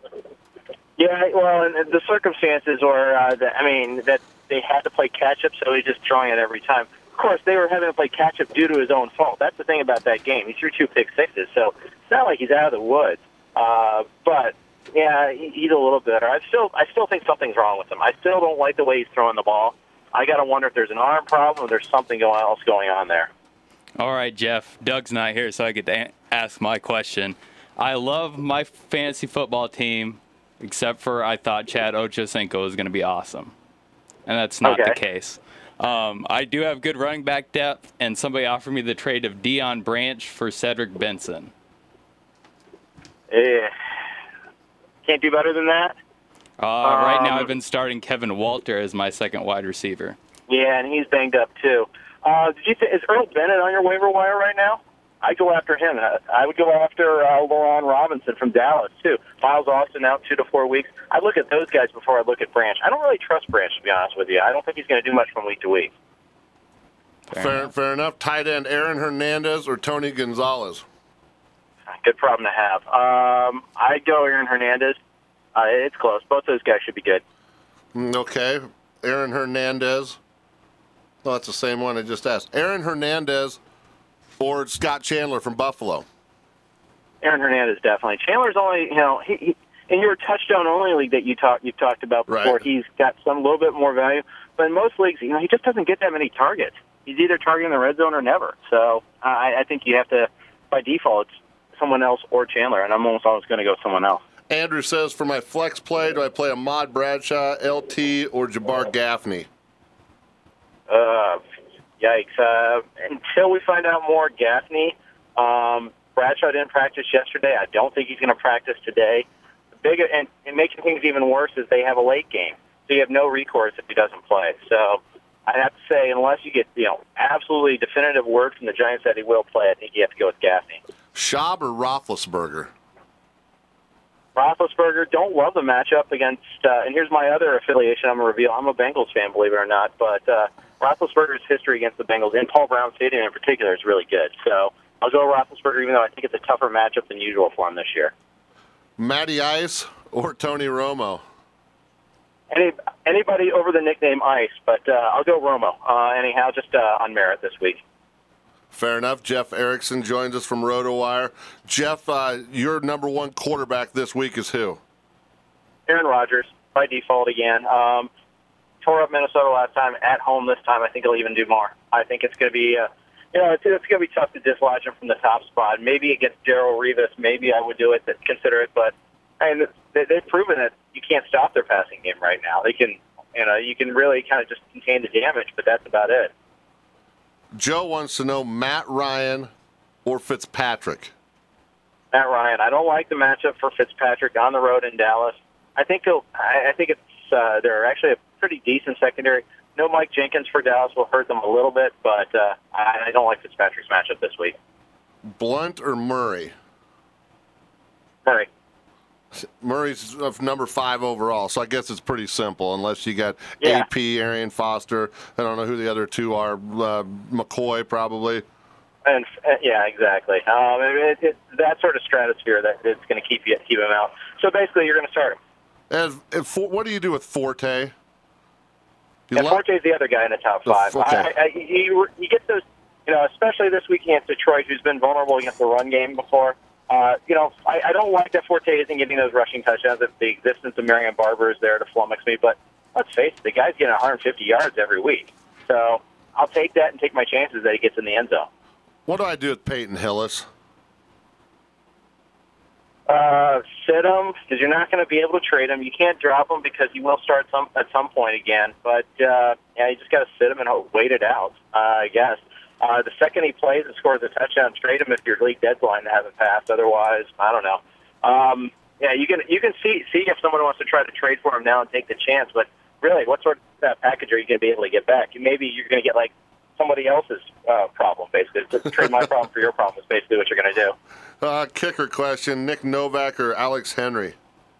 [SPEAKER 25] Yeah, well, and the circumstances were, uh, that, I mean, that they had to play catch-up, so he's just throwing it every time. Of course, they were having to play catch-up due to his own fault. That's the thing about that game. He threw two pick sixes, so it's not like he's out of the woods. Uh, but, yeah, he, he's a little better. I still I still think something's wrong with him. I still don't like the way he's throwing the ball. I got to wonder if there's an arm problem or there's something going else going on there.
[SPEAKER 10] All right, Jeff. Doug's not here, so I get to a- ask my question. I love my fantasy football team, except for I thought Chad Ochocinco was going to be awesome. And that's not
[SPEAKER 25] Okay.
[SPEAKER 10] the case. Um, I do have good running back depth, and somebody offered me the trade of Deion Branch for Cedric Benson.
[SPEAKER 25] Eh, can't do better than that.
[SPEAKER 10] Uh, right now,
[SPEAKER 25] Um,
[SPEAKER 10] I've been starting Kevin Walter as my second wide receiver.
[SPEAKER 25] Yeah, and he's banged up, too. Uh, did you th- is Earl Bennett on your waiver wire right now? I'd go after him. I, I would go after uh, Lauren Robinson from Dallas, too. Miles Austin out two to four weeks. I look at those guys before I look at Branch. I don't really trust Branch, to be honest with you. I don't think he's going to do much from week to week.
[SPEAKER 14] Fair, fair, fair enough. Tight end Aaron Hernandez or Tony Gonzalez?
[SPEAKER 25] Good problem to have. Um, I'd go Aaron Hernandez. Uh, it's close. Both those guys should be good.
[SPEAKER 14] Mm, Okay, Aaron Hernandez. Well, that's the same one I just asked. Aaron Hernandez or Scott Chandler from Buffalo?
[SPEAKER 25] Aaron Hernandez, definitely. Chandler's only, you know, he, he in your touchdown only league that you talked you've talked about before,
[SPEAKER 14] Right.
[SPEAKER 25] he's got some little bit more value. But in most leagues, you know, he just doesn't get that many targets. he's either targeting the red zone or never. So I, I think you have to, by default, it's someone else or Chandler, and I'm almost always going to go with someone else.
[SPEAKER 14] Andrew says, for my flex play, do I play Ahmad Bradshaw, L T, or Jabbar Gaffney?
[SPEAKER 25] Uh, yikes. Uh, until we find out more, Gaffney. Um, Bradshaw didn't practice yesterday. I don't think he's going to practice today. The big, and, and making things even worse is they have a late game, so you have no recourse if he doesn't play. So I have to say, unless you get you know absolutely definitive word from the Giants that he will play, I think you have to go with Gaffney.
[SPEAKER 14] Schaub or Roethlisberger?
[SPEAKER 25] Roethlisberger, don't love the matchup against, uh, and here's my other affiliation I'm going to reveal. I'm a Bengals fan, believe it or not, but uh, Roethlisberger's history against the Bengals, in Paul Brown Stadium in particular, is really good. So I'll go Roethlisberger, even though I think it's a tougher matchup than usual for him this year.
[SPEAKER 14] Matty Ice or Tony Romo?
[SPEAKER 25] Any Anybody over the nickname Ice, but uh, I'll go Romo, uh, anyhow, just uh, on merit this week.
[SPEAKER 14] Fair enough. Jeff Erickson joins us from RotoWire. Jeff, uh, your number one quarterback this week is who?
[SPEAKER 25] Aaron Rodgers, by default again. Um, tore up Minnesota last time. At home this time, I think he'll even do more. I think it's going to be, uh, you know, it's, it's going to be tough to dislodge him from the top spot. Maybe against Darrelle Revis, maybe I would do it, consider it. But and they, they've proven that you can't stop their passing game right now. They can, you know, you can really kind of just contain the damage, but that's about it.
[SPEAKER 14] Joe wants to know Matt Ryan or Fitzpatrick.
[SPEAKER 25] Matt Ryan. I don't like the matchup for Fitzpatrick on the road in Dallas. I think he'll. I, I think it's. Uh, they're actually a pretty decent secondary. No Mike Jenkins for Dallas will hurt them a little bit, but uh, I, I don't like Fitzpatrick's matchup this week.
[SPEAKER 14] Blunt or Murray?
[SPEAKER 25] Murray.
[SPEAKER 14] Murray's number five overall, so I guess it's pretty simple, unless you got
[SPEAKER 25] yeah.
[SPEAKER 14] A P, Arian Foster. I don't know who the other two are. Uh, McCoy, probably.
[SPEAKER 25] And uh, yeah, exactly. Um, it, it, that sort of stratosphere that it's going to keep you keep him out. So basically, you're going to start him.
[SPEAKER 14] As, if, what do you do with Forte? You
[SPEAKER 25] yeah,
[SPEAKER 14] lo-
[SPEAKER 25] Forte's the other guy in the top five.
[SPEAKER 14] Okay.
[SPEAKER 25] I, I, he, he gets those, you know, especially this week against Detroit, who's been vulnerable against the run game before. Uh, you know, I, I don't like that Forte isn't getting those rushing touchdowns. If the existence of Marion Barber is there to flummox me, but let's face it, the guy's getting one hundred fifty yards every week. So I'll take that and take my chances that he gets in the end zone.
[SPEAKER 14] What do I do with Peyton Hillis?
[SPEAKER 25] Uh, sit him, because you're not going to be able to trade him. You can't drop him because he will start some at some point again. But, uh, yeah, you just got to sit him and hope, wait it out, uh, I guess. Uh, the second he plays and scores a touchdown, trade him if your league deadline hasn't passed. Otherwise, I don't know. Um, yeah, you can you can see see if someone wants to try to trade for him now and take the chance. But really, what sort of uh, package are you going to be able to get back? Maybe you're going to get like somebody else's uh, problem, basically. To trade my problem for your problem is basically what you're going to do.
[SPEAKER 14] Uh, kicker question: Nick Novak or Alex Henry?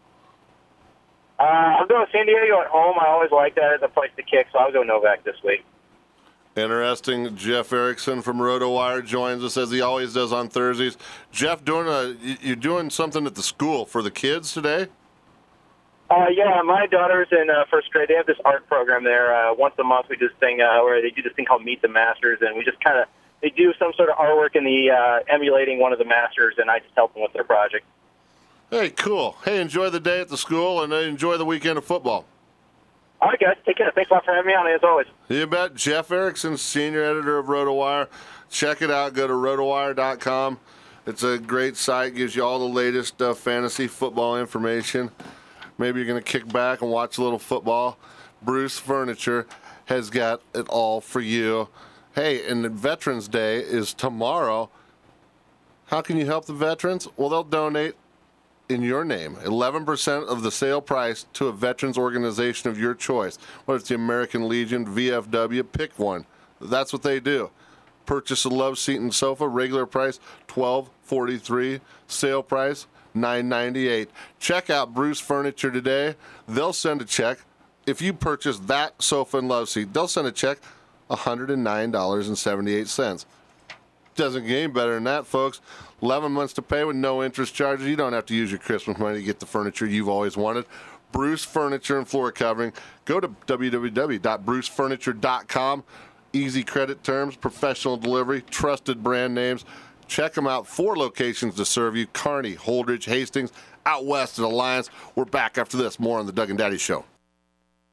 [SPEAKER 25] Uh, I'm going San Diego at home. I always like that as a place to kick, so I'll go Novak this week.
[SPEAKER 14] Interesting. Jeff Erickson from RotoWire joins us as he always does on Thursdays. Jeff, doing a you're doing something at the school for the kids today?
[SPEAKER 25] Uh, yeah, my daughter's in uh, first grade. They have this art program there. Uh, once a month, we do this thing uh, where they do this thing called Meet the Masters, and we just kind of they do some sort of artwork in the uh, emulating one of the masters, and I just help them with their project.
[SPEAKER 14] Hey, cool. Hey, enjoy the day at the school, and enjoy the weekend of football.
[SPEAKER 25] All right, guys. Take care. Thanks a lot for having me on, as always.
[SPEAKER 14] You bet. Jeff Erickson, senior editor of RotoWire. Check it out. Go to rotowire dot com. It's a great site. Gives you all the latest uh, fantasy football information. Maybe you're going to kick back and watch a little football. Bruce Furniture has got it all for you. Hey, and Veterans Day is tomorrow. How can you help the veterans? Well, they'll donate in your name, eleven percent of the sale price to a veterans organization of your choice. Whether it's the American Legion, V F W, pick one. That's what they do. Purchase a love seat and sofa, regular price twelve forty-three, sale price nine ninety-eight. Check out Bruce Furniture today. They'll send a check. If you purchase that sofa and love seat, they'll send a check one hundred nine dollars and seventy-eight cents. Doesn't get any better than that, folks. eleven months to pay with no interest charges. You don't have to use your Christmas money to get the furniture you've always wanted. Bruce Furniture and Floor Covering. Go to w w w dot bruce furniture dot com. Easy credit terms, professional delivery, trusted brand names. Check them out. Four locations to serve you. Kearney, Holdridge, Hastings, out west at Alliance. We're back after this. More on the Doug and Daddy Show.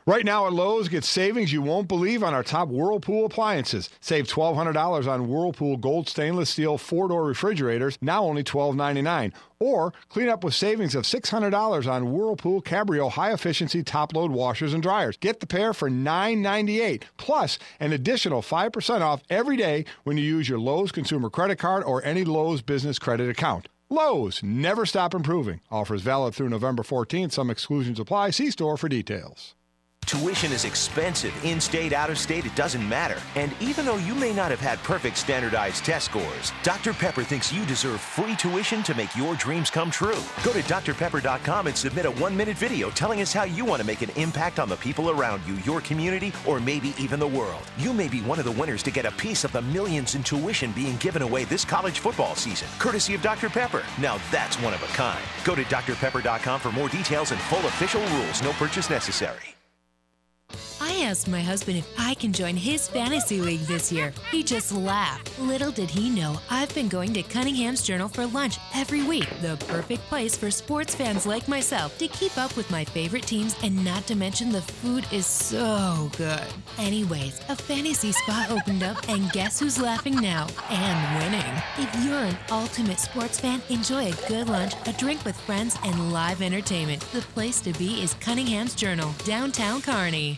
[SPEAKER 1] Right now at Lowe's, get savings you won't believe on our top Whirlpool appliances. Save twelve hundred dollars on Whirlpool Gold Stainless Steel four-door refrigerators, now only twelve ninety-nine. Or clean up with savings of six hundred dollars on Whirlpool Cabrio high-efficiency top-load washers and dryers. Get the pair for nine ninety-eight, plus an additional five percent off every day when you use your Lowe's Consumer Credit Card or any Lowe's Business Credit account. Lowe's, never stop improving. Offers valid through November fourteenth. Some exclusions apply. See store for details.
[SPEAKER 19] Tuition is expensive. In-state, out-of-state, it doesn't matter. And even though you may not have had perfect standardized test scores, Doctor Pepper thinks you deserve free tuition to make your dreams come true. Go to D R pepper dot com and submit a one-minute video telling us how you want to make an impact on the people around you, your community, or maybe even the world. You may be one of the winners to get a piece of the millions in tuition being given away this college football season, courtesy of Doctor Pepper. Now that's one of a kind. Go to D R pepper dot com for more details and full official rules. No purchase necessary.
[SPEAKER 3] I asked my husband if I can join his fantasy league this year. He just laughed. Little did he know, I've been going to Cunningham's Journal for lunch every week. The perfect place for sports fans like myself to keep up with my favorite teams, and not to mention the food is so good. Anyways, a fantasy spot opened up, and guess who's laughing now? And winning. If you're an ultimate sports fan, enjoy a good lunch, a drink with friends, and live entertainment. The place to be is Cunningham's Journal, downtown Kearney.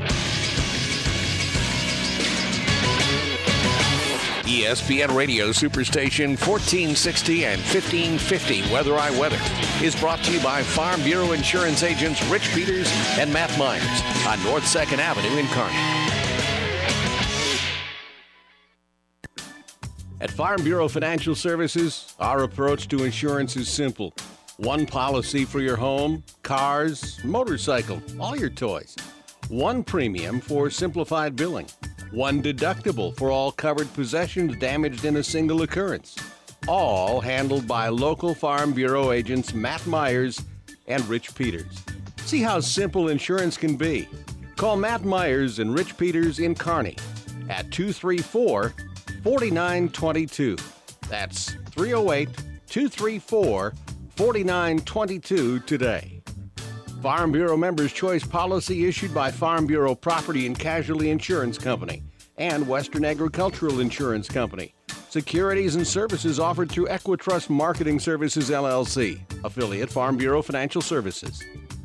[SPEAKER 4] E S P N Radio Superstation fourteen sixty and fifteen fifty Weather I Weather is brought to you by Farm Bureau Insurance agents Rich Peters and Matt Myers on North second Avenue in Kearney. At Farm Bureau Financial Services, our approach to insurance is simple. One policy for your home, cars, motorcycle, all your toys. One premium for simplified billing. One deductible for all covered possessions damaged in a single occurrence. All handled by local Farm Bureau agents Matt Myers and Rich Peters. See how simple insurance can be. Call Matt Myers and Rich Peters in Kearney at two three four, four nine two two. That's three oh eight, two three four, four nine two two today. Farm Bureau Members' Choice policy issued by Farm Bureau Property and Casualty Insurance Company and Western Agricultural Insurance Company. Securities and services offered through Equitrust Marketing Services, L L C, affiliate Farm Bureau Financial Services.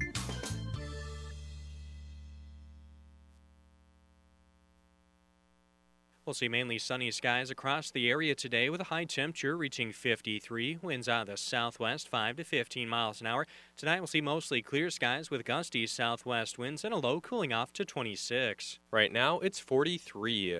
[SPEAKER 5] We'll see mainly sunny skies across the area today with a high temperature reaching fifty-three. Winds out of the southwest five to fifteen miles an hour. Tonight we'll see mostly clear skies with gusty southwest winds and a low cooling off to twenty-six.
[SPEAKER 6] Right now it's forty-three.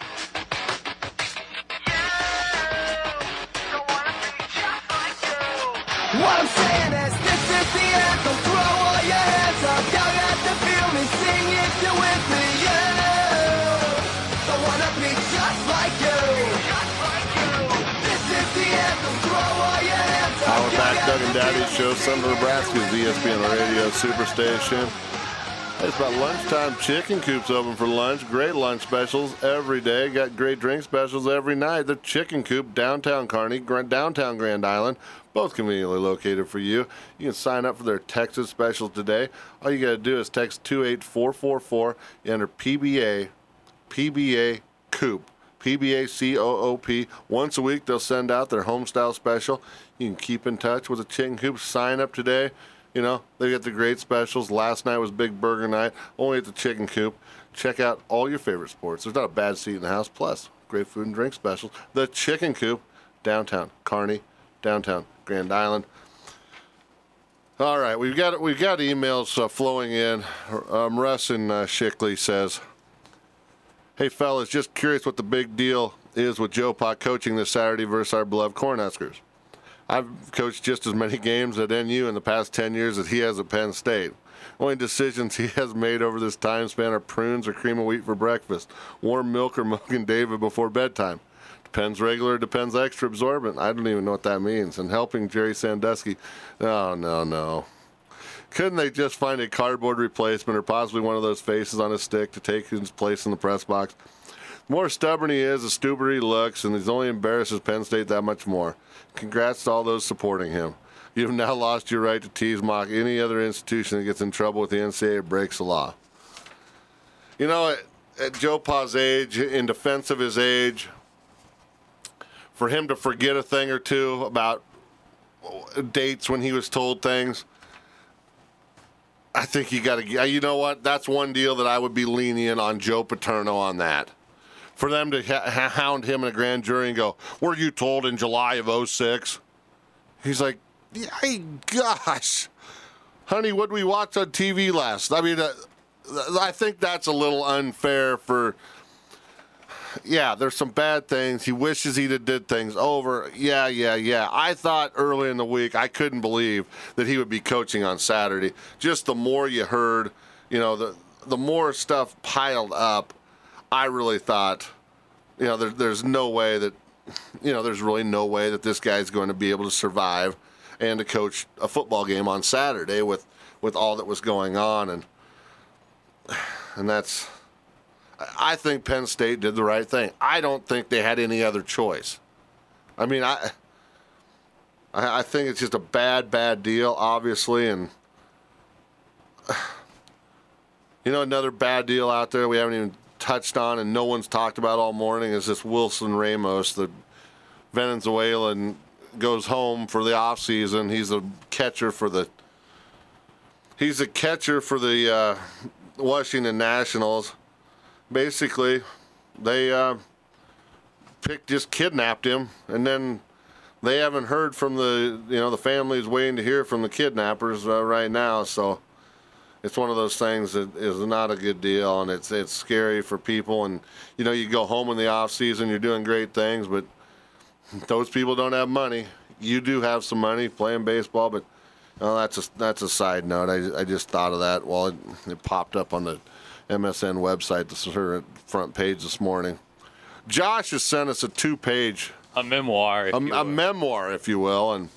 [SPEAKER 12] What I'm saying is, this is the anthem. Throw all your hands up, yell at the field and sing if you're with me. Yeah, I wanna be just like you. This is the anthem. Throw all your hands up.
[SPEAKER 14] Our back Doug and Daddy show, Central Nebraska's E S P N Radio Superstation. It's about lunchtime. Chicken Coop's open for lunch. Great lunch specials every day. Got great drink specials every night. The Chicken Coop, downtown Kearney, downtown Grand Island, both conveniently located for you. You can sign up for their Texas specials today. All you got to do is text two eight four four four. You enter P B A, P B A Coop, P B A C O O P. Once a week, they'll send out their homestyle special. You can keep in touch with the Chicken Coop. Sign up today. You know, they got the great specials. Last night was Big Burger Night, only at the Chicken Coop. Check out all your favorite sports. There's not a bad seat in the house. Plus, great food and drink specials. The Chicken Coop, downtown Kearney, downtown Grand Island. All right, we've got we've got emails uh, flowing in. Um, Russ in uh, Shickley says, "Hey fellas, just curious what the big deal is with Joe Pa coaching this Saturday versus our beloved Cornhuskers. I've coached just as many games at N U in the past ten years as he has at Penn State. Only decisions he has made over this time span are prunes or cream of wheat for breakfast, warm milk or Mogan David before bedtime. Depends regular, depends extra absorbent. I don't even know what that means. And helping Jerry Sandusky, no, no, no. Couldn't they just find a cardboard replacement or possibly one of those faces on a stick to take his place in the press box? The more stubborn he is, the stupider he looks, and he's only embarrasses Penn State that much more. Congrats to all those supporting him. You've now lost your right to tease, mock any other institution that gets in trouble with the N C double A or breaks the law." You know, at, at Joe Pa's age, in defense of his age, for him to forget a thing or two about dates when he was told things, I think you got to, you know what? That's one deal that I would be lenient on Joe Paterno on that. For them to ha- hound him in a grand jury and go, were you told in July of oh six? He's like, hey, gosh, honey, what did we watch on T V last? I mean, uh, I think that's a little unfair for, yeah, there's some bad things. He wishes he'd have did things over. Yeah, yeah, yeah. I thought early in the week, I couldn't believe that he would be coaching on Saturday. Just the more you heard, you know, the the more stuff piled up, I really thought, you know, there, there's no way that, you know, there's really no way that this guy's going to be able to survive and to coach a football game on Saturday with, with all that was going on. And, and that's, I think Penn State did the right thing. I don't think they had any other choice. I mean, I, I think it's just a bad, bad deal, obviously. And, you know, another bad deal out there we haven't even touched on and no one's talked about all morning is this Wilson Ramos, the Venezuelan, goes home for the offseason. He's a catcher for the he's a catcher for the uh, Washington Nationals. Basically, they uh, picked, just kidnapped him, and then they haven't heard from the, you know, the family's waiting to hear from the kidnappers uh, right now, so it's one of those things that is not a good deal, and it's it's scary for people. And, you know, you go home in the off season, you're doing great things, but those people don't have money. You do have some money playing baseball, but well, that's a, that's a side note. I, I just thought of that while it, it popped up on the M S N website, the front page this morning. Josh has sent us a two-page...
[SPEAKER 10] A memoir, if
[SPEAKER 14] a,
[SPEAKER 10] you
[SPEAKER 14] a
[SPEAKER 10] will.
[SPEAKER 14] memoir, if you will, and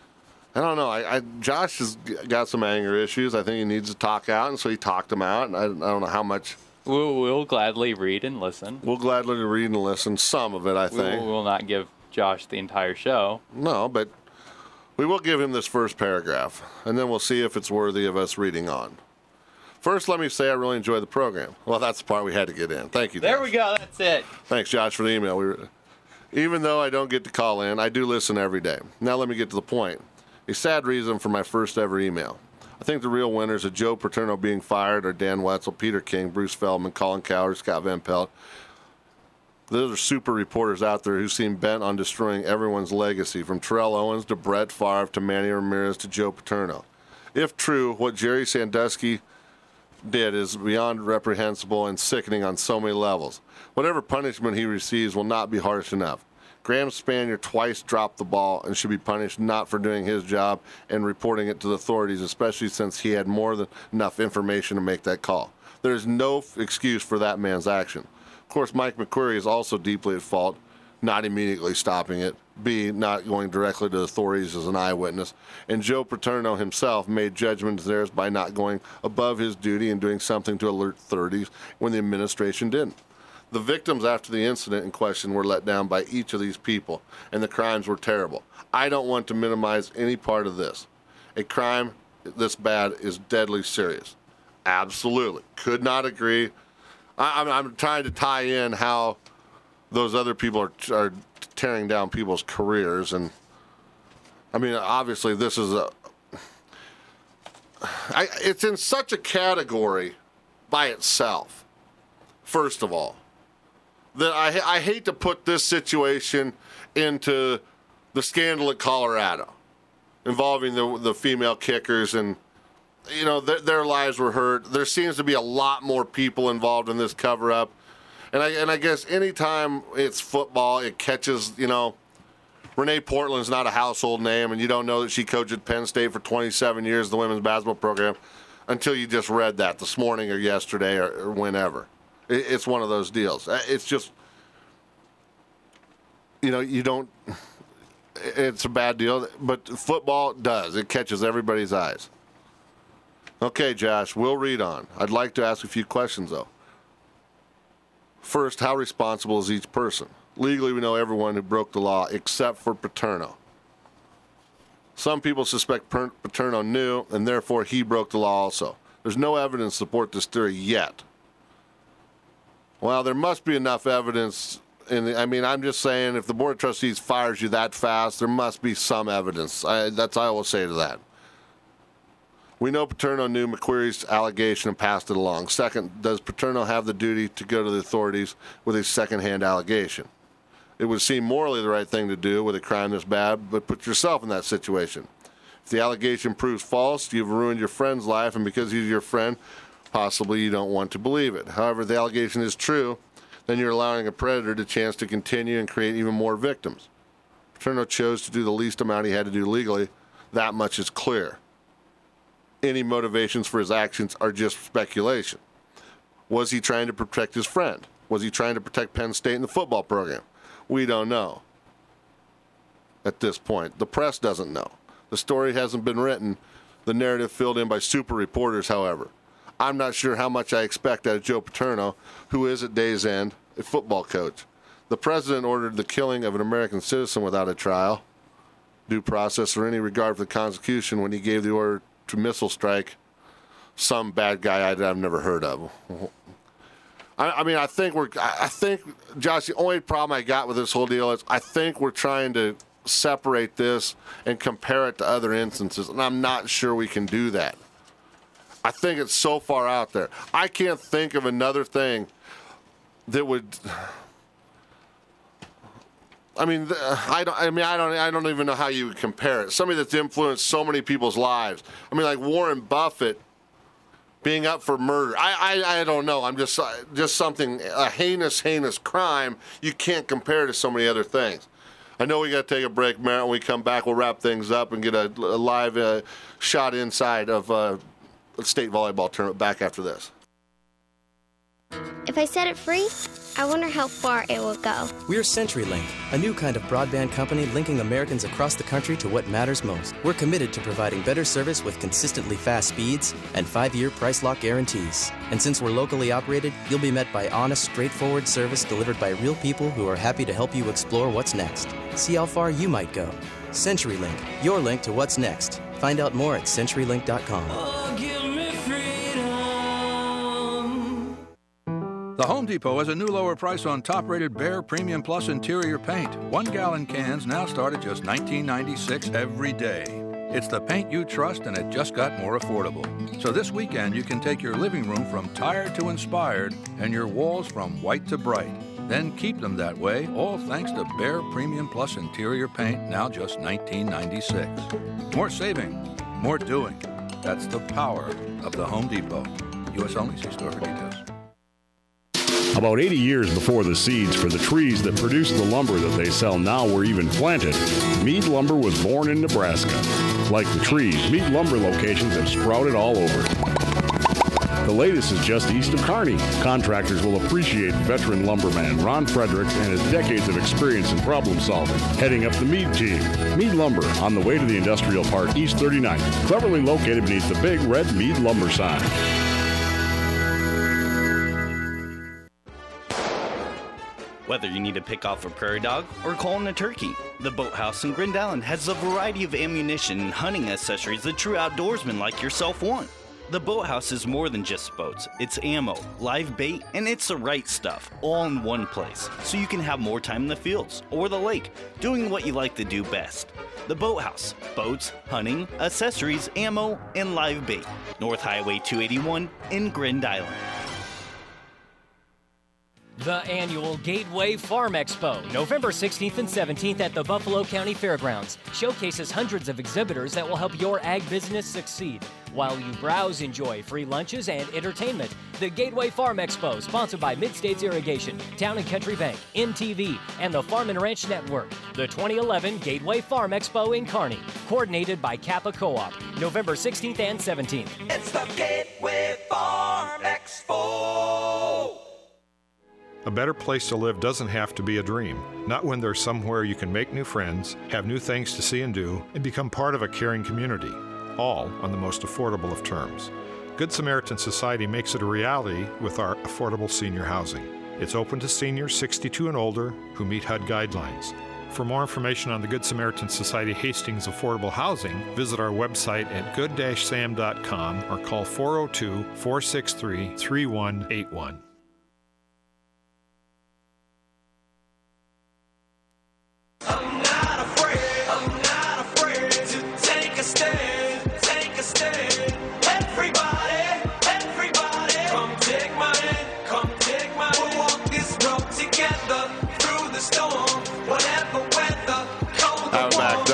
[SPEAKER 14] I don't know. I, I Josh has got some anger issues. I think he needs to talk out, and so he talked them out. And I, I don't know how much.
[SPEAKER 10] We'll, we'll gladly read and listen.
[SPEAKER 14] We'll gladly read and listen. Some of it, I think.
[SPEAKER 10] We will not give Josh the entire show.
[SPEAKER 14] No, but we will give him this first paragraph, and then we'll see if it's worthy of us reading on. First, let me say I really enjoy the program. Well, that's the part we had to get in. Thank you, Josh.
[SPEAKER 10] There we go. That's it.
[SPEAKER 14] Thanks, Josh, for the email. We were, even though I don't get to call in, I do listen every day. Now let me get to the point. A sad reason for my first ever email. I think the real winners are Joe Paterno being fired, or Dan Wetzel, Peter King, Bruce Feldman, Colin Cowherd, Scott Van Pelt. Those are super reporters out there who seem bent on destroying everyone's legacy, from Terrell Owens to Brett Favre to Manny Ramirez to Joe Paterno. If true, what Jerry Sandusky did is beyond reprehensible and sickening on so many levels. Whatever punishment he receives will not be harsh enough. Graham Spanier twice dropped the ball and should be punished not for doing his job and reporting it to the authorities, especially since he had more than enough information to make that call. There is no f- excuse for that man's action. Of course, Mike McQuarrie is also deeply at fault, not immediately stopping it, B, not going directly to the authorities as an eyewitness, and Joe Paterno himself made judgments theirs by not going above his duty and doing something to alert authorities when the administration didn't. The victims after the incident in question were let down by each of these people, and the crimes were terrible. I don't want to minimize any part of this. A crime this bad is deadly serious. Absolutely. Could not agree. I, I'm, I'm trying to tie in how those other people are, are tearing down people's careers. And, I mean, obviously this is a... I, it's in such a category by itself, first of all, that I, I hate to put this situation into the scandal at Colorado involving the the female kickers, and you know their, their lives were hurt. There seems to be a lot more people involved in this cover-up, and I and I guess anytime it's football, it catches, you know, Renee Portland's not a household name, and you don't know that she coached at Penn State for twenty-seven years, the women's basketball program, until you just read that this morning or yesterday or, or whenever. It's one of those deals. It's just, you know, you don't, it's a bad deal, but football does. It catches everybody's eyes. Okay, Josh, we'll read on. I'd like to ask a few questions, though. First, how responsible is each person? Legally, we know everyone who broke the law except for Paterno. Some people suspect Paterno knew, and therefore he broke the law also. There's no evidence to support this theory yet. Well, there must be enough evidence. In the, I mean, I'm just saying, if the Board of Trustees fires you that fast, there must be some evidence. I, that's all I will say to that. We know Paterno knew McQueary's allegation and passed it along. Second, does Paterno have the duty to go to the authorities with a secondhand allegation? It would seem morally the right thing to do with a crime this bad, but put yourself in that situation. If the allegation proves false, you've ruined your friend's life, and because he's your friend, possibly you don't want to believe it. However, if the allegation is true, then you're allowing a predator the chance to continue and create even more victims. Paterno chose to do the least amount he had to do legally. That much is clear. Any motivations for his actions are just speculation. Was he trying to protect his friend? Was he trying to protect Penn State in the football program? We don't know at this point. The press doesn't know. The story hasn't been written. The narrative filled in by super reporters, however. I'm not sure how much I expect out of Joe Paterno, who is at day's end a football coach. The president ordered the killing of an American citizen without a trial, due process, or any regard for the Constitution when he gave the order to missile strike some bad guy I've never heard of. I, I mean, I think we're. I think, Josh, the only problem I got with this whole deal is I think we're trying to separate this and compare it to other instances, and I'm not sure we can do that. I think it's so far out there. I can't think of another thing that would. I mean, I don't. I mean, I don't. I don't even know how you would compare it. Somebody that's influenced so many people's lives. I mean, like Warren Buffett being up for murder. I. I, I don't know. I'm just. Just something. A heinous, heinous crime. You can't compare to so many other things. I know we got to take a break, Merritt. When we come back, we'll wrap things up and get a, a live uh, shot inside of. Uh, state volleyball tournament back after this.
[SPEAKER 7] If I set it free, I wonder how far it will go.
[SPEAKER 8] We're CenturyLink, a new kind of broadband company linking Americans across the country to what matters most. We're committed to providing better service with consistently fast speeds and five-year price lock guarantees. And since we're locally operated, you'll be met by honest, straightforward service delivered by real people who are happy to help you explore what's next. See how far you might go. CenturyLink, your link to what's next. Find out more at century link dot com.
[SPEAKER 9] Oh, give me freedom.
[SPEAKER 11] The Home Depot has a new lower price on top-rated Behr Premium Plus interior paint. One-gallon cans now start at just nineteen ninety-six every day. It's the paint you trust, and it just got more affordable. So this weekend, you can take your living room from tired to inspired and your walls from white to bright. Then keep them that way, all thanks to Behr Premium Plus interior paint, now just nineteen ninety-six. More saving, more doing. That's the power of the Home Depot. U S only. See store for details.
[SPEAKER 13] About eighty years before the seeds for the trees that produce the lumber that they sell now were even planted, Mead Lumber was born in Nebraska. Like the trees, Mead Lumber locations have sprouted all over. The latest is just east of Kearney. Contractors will appreciate veteran lumberman Ron Fredericks and his decades of experience in problem solving. Heading up the Mead team. Mead Lumber, on the way to the Industrial Park, East thirty-ninth, cleverly located beneath the big red Mead Lumber sign.
[SPEAKER 20] Whether you need to pick off a prairie dog or call in a turkey, the Boathouse in Grand Island has a variety of ammunition and hunting accessories that true outdoorsmen like yourself want. The Boathouse is more than just boats. It's ammo, live bait, and it's the right stuff, all in one place, so you can have more time in the fields or the lake, doing what you like to do best. The Boathouse. Boats, hunting, accessories, ammo, and live bait. North Highway two eighty-one in Grand Island.
[SPEAKER 23] The annual Gateway Farm Expo, November sixteenth and seventeenth at the Buffalo County Fairgrounds, showcases hundreds of exhibitors that will help your ag business succeed. While you browse, enjoy free lunches and entertainment. The Gateway Farm Expo, sponsored by Mid-States Irrigation, Town and Country Bank, M T V, and the Farm and Ranch Network. The twenty eleven Gateway Farm Expo in Kearney, coordinated by Kappa Co-op, November sixteenth and seventeenth.
[SPEAKER 9] It's the Gateway Farm Expo.
[SPEAKER 26] A better place to live doesn't have to be a dream. Not when there's somewhere you can make new friends, have new things to see and do, and become part of a caring community. All on the most affordable of terms. Good Samaritan Society makes it a reality with our affordable senior housing. It's open to seniors sixty-two and older who meet H U D guidelines. For more information on the Good Samaritan Society Hastings Affordable Housing, visit our website at good dash sam dot com or call four oh two, four six three, three one eight one.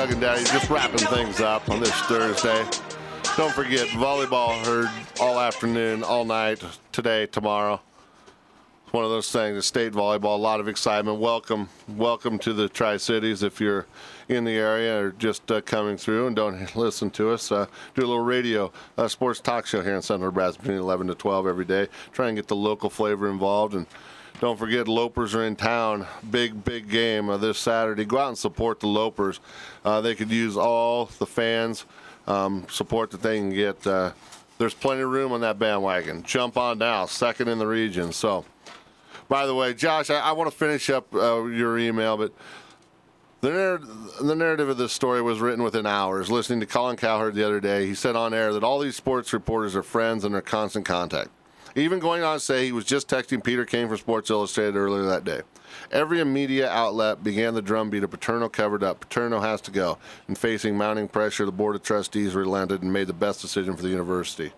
[SPEAKER 14] Doug and Daddy, just wrapping things up on this Thursday. Don't forget, volleyball heard all afternoon, all night, today, tomorrow. It's one of those things, state volleyball, a lot of excitement. Welcome, welcome to the Tri-Cities if you're in the area or just uh, coming through and don't listen to us. Uh, do a little radio, uh, sports talk show here in Central Nebraska between eleven to twelve every day. Try and get the local flavor involved. And don't forget, Lopers are in town. Big, big game uh, this Saturday. Go out and support the Lopers. Uh, they could use all the fans' um, support that they can get. Uh, there's plenty of room on that bandwagon. Jump on now, second in the region. So, by the way, Josh, I, I want to finish up uh, your email, but the, narr- the narrative of this story was written within hours. Listening to Colin Cowherd the other day, he said on air that all these sports reporters are friends and are constant contact. Even going on to say he was just texting Peter Kane from Sports Illustrated earlier that day. Every media outlet began the drumbeat of Paterno covered up. Paterno has to go. And facing mounting pressure, the Board of Trustees relented and made the best decision for the university.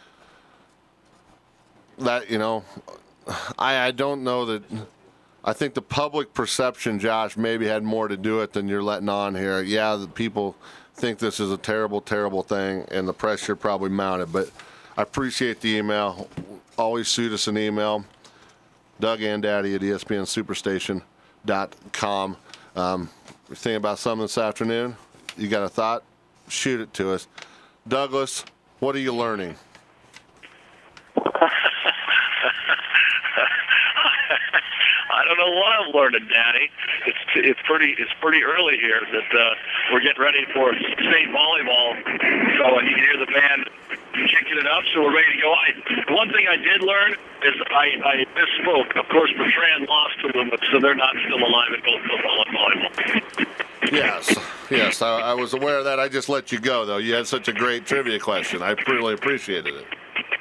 [SPEAKER 14] That, you know, I, I don't know that. I think the public perception, Josh, maybe had more to do it than you're letting on here. Yeah, the people think this is a terrible, terrible thing, and the pressure probably mounted. But I appreciate the email. Always shoot us an email. Doug and Daddy at E S P N Superstation dot com. Um, you're thinking about something this afternoon? You got a thought? Shoot it to us. Douglas, what are you learning?
[SPEAKER 2] I don't know what I'm learning, Daddy. It's it's pretty it's pretty early here that uh, we're getting ready for state volleyball. So you can hear the band kicking it up, so we're ready to go. I, one thing I did learn is I, I misspoke. Of course, Bertrand lost to them, so they're not still alive in both football and volleyball.
[SPEAKER 14] Yes, yes, I, I was aware of that. I just let you go, though. You had such a great trivia question. I really appreciated it.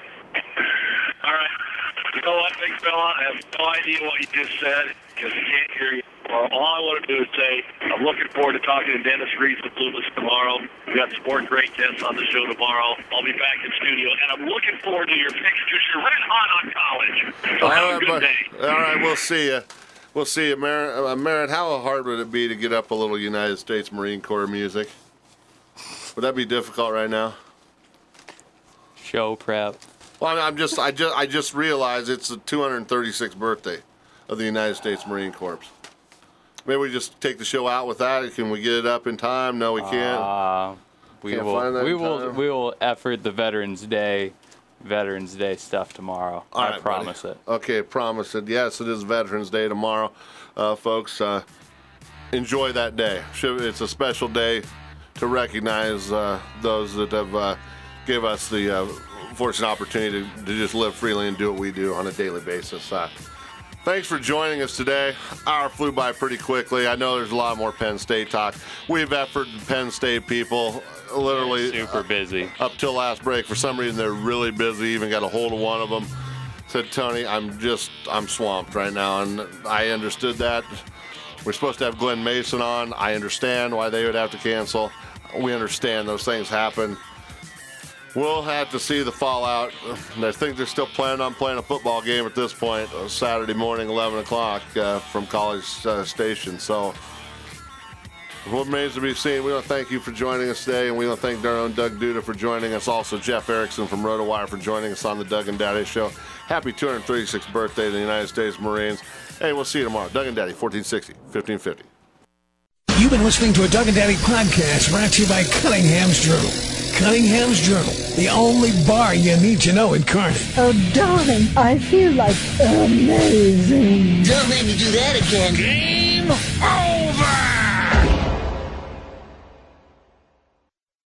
[SPEAKER 2] All right. You know what, big fella? I have no idea what you just said because I can't hear you. All I want to do is say I'm looking forward to talking to Dennis Reese of Blueless tomorrow. We got Sport Great Guests on the show tomorrow. I'll be back in studio, and I'm looking forward to your picks because you're red hot on college. So
[SPEAKER 14] all
[SPEAKER 2] have
[SPEAKER 14] right,
[SPEAKER 2] a good
[SPEAKER 14] but,
[SPEAKER 2] day.
[SPEAKER 14] All right, we'll see you. We'll see you, Merritt. Uh, Merritt, how hard would it be to get up a little United States Marine Corps music? Would that be difficult right now?
[SPEAKER 10] Show prep.
[SPEAKER 14] Well, I'm just, I just, I just realized it's the two hundred thirty-sixth birthday of the United States Marine Corps. Maybe we just take the show out with that. Can we get it up in time? No, we can't.
[SPEAKER 10] Uh, we
[SPEAKER 14] Can't
[SPEAKER 10] will.
[SPEAKER 14] find that
[SPEAKER 10] We
[SPEAKER 14] in
[SPEAKER 10] will.
[SPEAKER 14] time?
[SPEAKER 10] We will effort the Veterans Day, Veterans Day stuff tomorrow.
[SPEAKER 14] All
[SPEAKER 10] I
[SPEAKER 14] right,
[SPEAKER 10] promise
[SPEAKER 14] buddy.
[SPEAKER 10] it.
[SPEAKER 14] Okay, promise it. Yes, it is Veterans Day tomorrow, uh, folks. Uh, enjoy that day. Should- It's a special day to recognize uh, those that have uh, give us the uh, fortunate opportunity to, to just live freely and do what we do on a daily basis. Uh, Thanks for joining us today. Hour flew by pretty quickly. I know there's a lot more Penn State talk. We've efforted Penn State people literally
[SPEAKER 10] super busy
[SPEAKER 14] up till last break. For some reason, they're really busy. Even got a hold of one of them. Said, Tony, I'm just, I'm swamped right now. And I understood that. We're supposed to have Glenn Mason on. I understand why they would have to cancel. We understand those things happen. We'll have to see the fallout. I think they're still planning on playing a football game at this point, uh, Saturday morning, eleven o'clock uh, from College uh, Station. So what remains to be seen. We want to thank you for joining us today, and we want to thank our own Doug Duda for joining us. Also, Jeff Erickson from RotoWire for joining us on the Doug and Daddy Show. Happy two hundred thirty-sixth birthday to the United States Marines. Hey, we'll see you tomorrow. Doug and Daddy, fourteen sixty, fifteen fifty.
[SPEAKER 15] You've been listening to a Doug and Daddy podcast brought to you by Cunningham's Journal. Cunningham's Journal, the only bar you need to know in Kearney.
[SPEAKER 16] Oh, darling, I feel like amazing.
[SPEAKER 12] Don't make me do that again.
[SPEAKER 15] Game over!